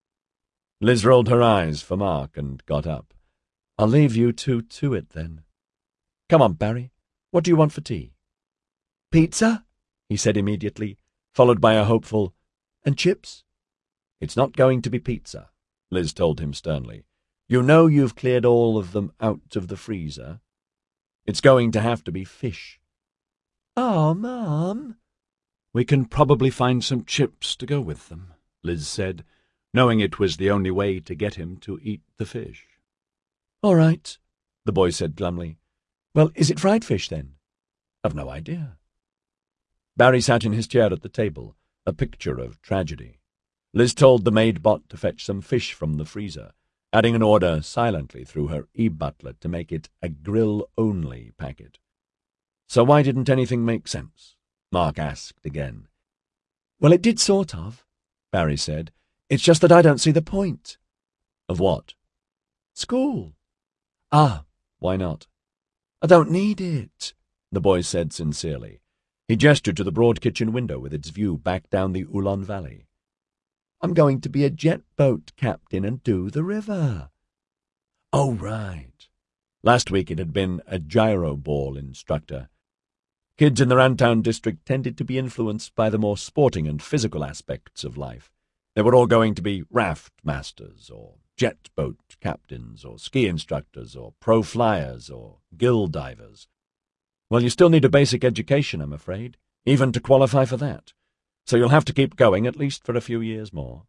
Liz rolled her eyes for Mark and got up. "I'll leave you two to it, then. Come on, Barry. What do you want for tea?" "Pizza?" he said immediately, followed by a hopeful, And chips? It's not going to be pizza, Liz told him sternly. You know you've cleared all of them out of the freezer. It's going to have to be fish. Oh, Mum. We can probably find some chips to go with them, Liz said, knowing it was the only way to get him to eat the fish. All right, the boy said glumly. Well, is it fried fish, then? I've no idea. Barry sat in his chair at the table, a picture of tragedy. Liz told the maid-bot to fetch some fish from the freezer, adding an order silently through her e-butler to make it a grill-only packet. So why didn't anything make sense? Mark asked again. Well, it did sort of, Barry said. It's just that I don't see the point. Of what? School. Ah, why not? I don't need it, the boy said sincerely. He gestured to the broad kitchen window with its view back down the Ulan Valley. I'm going to be a jet boat captain and do the river. Oh, right. Last week it had been a gyro ball instructor. Kids in the Rantown district tended to be influenced by the more sporting and physical aspects of life. They were all going to be raft masters, or jet boat captains, or ski instructors, or pro flyers, or gill divers. Well, you still need a basic education, I'm afraid, even to qualify for that. So you'll have to keep going at least for a few years more.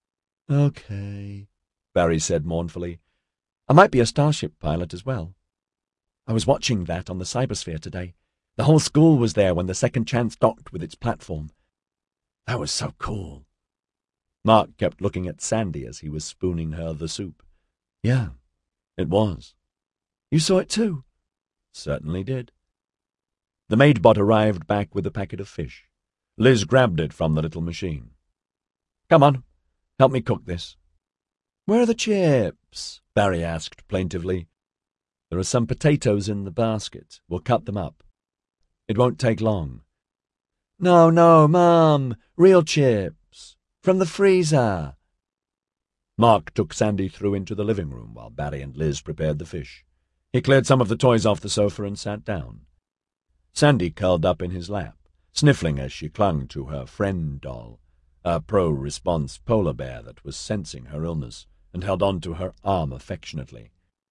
Okay, Barry said mournfully. I might be a starship pilot as well. I was watching that on the Cybersphere today. The whole school was there when the Second Chance docked with its platform. That was so cool. Mark kept looking at Sandy as he was spooning her the soup. Yeah, it was. You saw it too? Certainly did. The maid-bot arrived back with a packet of fish. Liz grabbed it from the little machine. Come on, help me cook this. Where are the chips? Barry asked plaintively. There are some potatoes in the basket. We'll cut them up. It won't take long. No, Mum. Real chips. From the freezer. Mark took Sandy through into the living room while Barry and Liz prepared the fish. He cleared some of the toys off the sofa and sat down. Sandy curled up in his lap, sniffling as she clung to her friend doll, a pro-response polar bear that was sensing her illness and held on to her arm affectionately.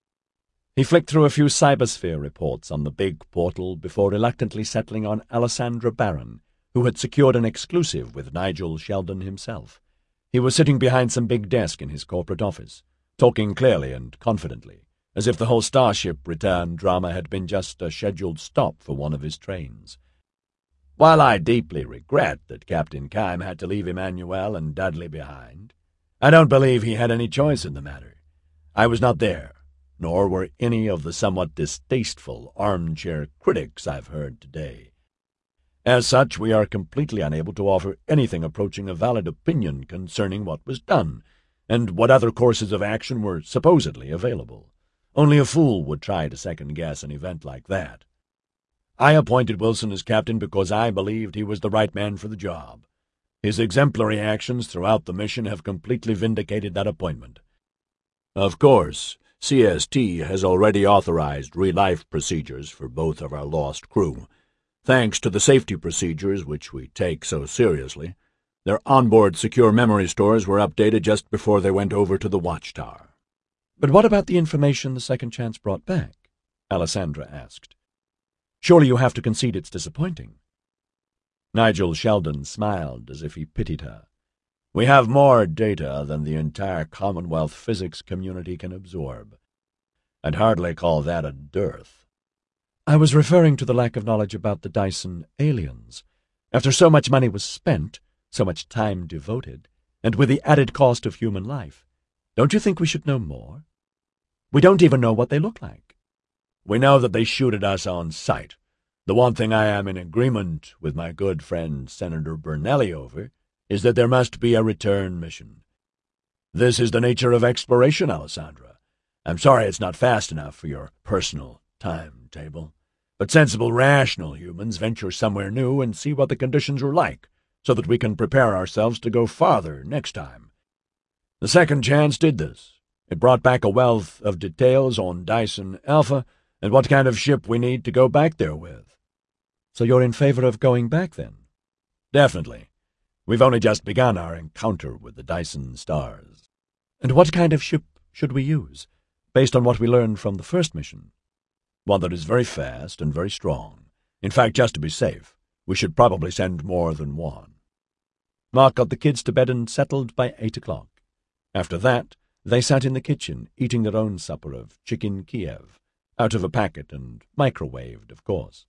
He flicked through a few Cybersphere reports on the big portal before reluctantly settling on Alessandra Barron, who had secured an exclusive with Nigel Sheldon himself. He was sitting behind some big desk in his corporate office, talking clearly and confidently, as if the whole Starship return drama had been just a scheduled stop for one of his trains. While I deeply regret that Captain Kime had to leave Emmanuel and Dudley behind, I don't believe he had any choice in the matter. I was not there, nor were any of the somewhat distasteful armchair critics I've heard today. As such, we are completely unable to offer anything approaching a valid opinion concerning what was done, and what other courses of action were supposedly available. Only a fool would try to second-guess an event like that. I appointed Wilson as captain because I believed he was the right man for the job. His exemplary actions throughout the mission have completely vindicated that appointment. Of course, CST has already authorized re-life procedures for both of our lost crew. Thanks to the safety procedures which we take so seriously, their onboard secure memory stores were updated just before they went over to the Watchtower. But what about the information the Second Chance brought back? Alessandra asked. Surely you have to concede it's disappointing. Nigel Sheldon smiled as if he pitied her. We have more data than the entire Commonwealth physics community can absorb. I'd hardly call that a dearth. I was referring to the lack of knowledge about the Dyson aliens. After so much money was spent, so much time devoted, and with the added cost of human life, don't you think we should know more? We don't even know what they look like. We know that they shoot at us on sight. The one thing I am in agreement with my good friend Senator Bernelli over is that there must be a return mission. This is the nature of exploration, Alessandra. I'm sorry it's not fast enough for your personal timetable, but sensible, rational humans venture somewhere new and see what the conditions are like, so that we can prepare ourselves to go farther next time. The Second Chance did this. It brought back a wealth of details on Dyson Alpha and what kind of ship we need to go back there with. So you're in favor of going back, then? Definitely. We've only just begun our encounter with the Dyson stars. And what kind of ship should we use, based on what we learned from the first mission? One that is very fast and very strong. In fact, just to be safe, we should probably send more than one. Mark got the kids to bed and settled by 8 o'clock. After that, they sat in the kitchen, eating their own supper of chicken Kiev, out of a packet and microwaved, of course.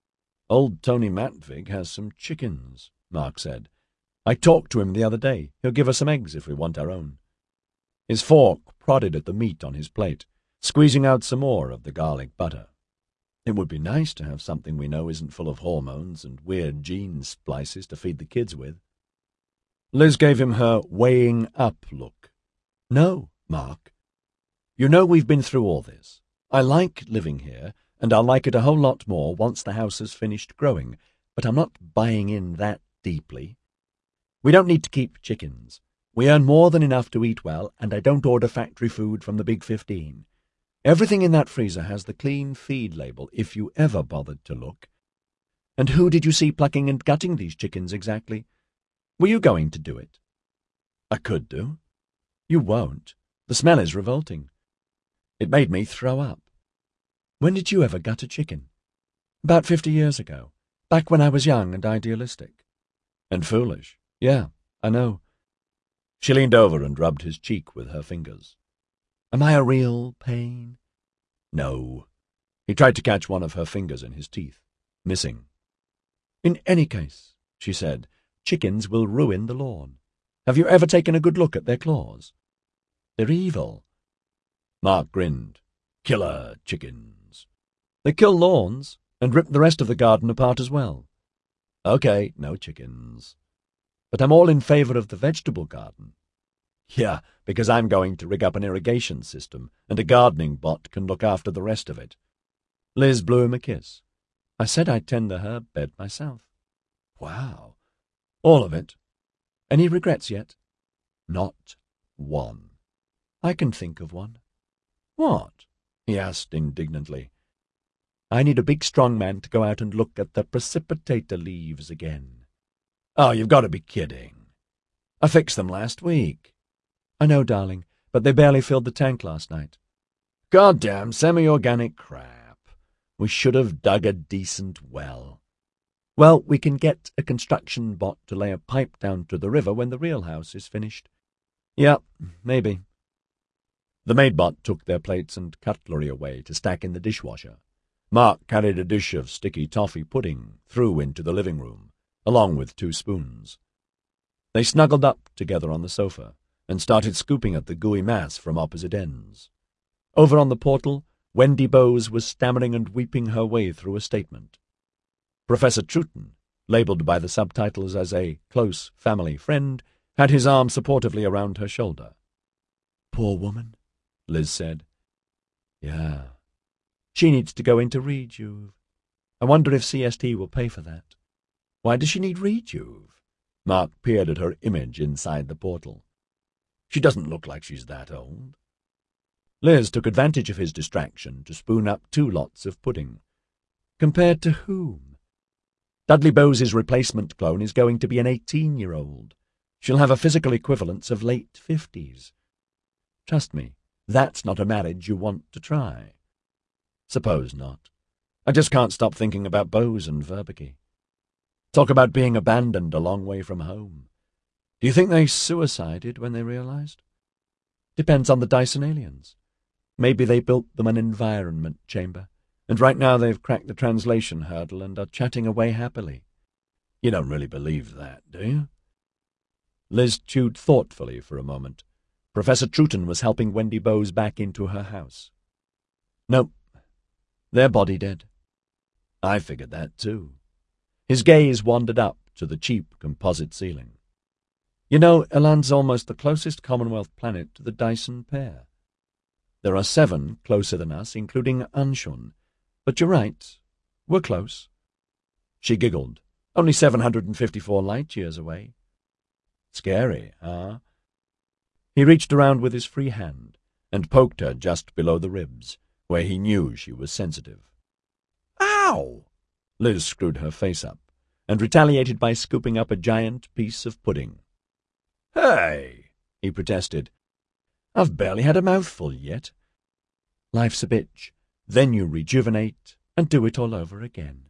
Old Tony Matvig has some chickens, Mark said. I talked to him the other day. He'll give us some eggs if we want our own. His fork prodded at the meat on his plate, squeezing out some more of the garlic butter. It would be nice to have something we know isn't full of hormones and weird gene splices to feed the kids with. Liz gave him her weighing up look. No, Mark. You know we've been through all this. I like living here, and I'll like it a whole lot more once the house has finished growing, but I'm not buying in that deeply. We don't need to keep chickens. We earn more than enough to eat well, and I don't order factory food from the Big 15. Everything in that freezer has the clean feed label, if you ever bothered to look. And who did you see plucking and gutting these chickens exactly? Were you going to do it? I could do. You won't. The smell is revolting. It made me throw up. When did you ever gut a chicken? About 50 years ago, back when I was young and idealistic. And foolish. Yeah, I know. She leaned over and rubbed his cheek with her fingers. Am I a real pain? No. He tried to catch one of her fingers in his teeth, missing. In any case, she said, chickens will ruin the lawn. Have you ever taken a good look at their claws? They're evil. Mark grinned. Killer chickens. They kill lawns and rip the rest of the garden apart as well. Okay, no chickens. But I'm all in favor of the vegetable garden. Yeah, because I'm going to rig up an irrigation system, and a gardening bot can look after the rest of it. Liz blew him a kiss. I said I'd tend the herb bed myself. Wow. All of it. Any regrets yet? Not one. I can think of one. What? He asked indignantly. I need a big strong man to go out and look at the precipitator leaves again. Oh, you've got to be kidding. I fixed them last week. I know, darling, but they barely filled the tank last night. Goddamn semi-organic crap. We should have dug a decent well. Well, we can get a construction bot to lay a pipe down to the river when the real house is finished. Yeah, maybe. The maid bot took their plates and cutlery away to stack in the dishwasher. Mark carried a dish of sticky toffee pudding through into the living room, along with 2 spoons. They snuggled up together on the sofa and started scooping at the gooey mass from opposite ends. Over on the portal, Wendy Bowes was stammering and weeping her way through a statement. Professor Troughton, labelled by the subtitles as a close family friend, had his arm supportively around her shoulder. Poor woman, Liz said. Yeah. She needs to go into Rejuve. I wonder if CST will pay for that. Why does she need Rejuve? Mark peered at her image inside the portal. She doesn't look like she's that old. Liz took advantage of his distraction to spoon up 2 lots of pudding. Compared to whom? Dudley Bowes' replacement clone is going to be an 18-year-old. She'll have a physical equivalence of late 50s. Trust me, that's not a marriage you want to try. Suppose not. I just can't stop thinking about Bowes and Verbeke. Talk about being abandoned a long way from home. Do you think they suicided when they realized? Depends on the Dyson aliens. Maybe they built them an environment chamber, and right now they've cracked the translation hurdle and are chatting away happily. You don't really believe that, do you? Liz chewed thoughtfully for a moment. Professor Troughton was helping Wendy Bowes back into her house. Nope. They're body dead. I figured that too. His gaze wandered up to the cheap composite ceiling. You know, Elan's almost the closest Commonwealth planet to the Dyson pair. There are 7 closer than us, including Anshun. But you're right. We're close. She giggled. Only 754 light-years away. Scary, huh? He reached around with his free hand and poked her just below the ribs, where he knew she was sensitive. Ow! Liz screwed her face up, and retaliated by scooping up a giant piece of pudding. "Hey," he protested. "I've barely had a mouthful yet." Life's a bitch. Then you rejuvenate and do it all over again.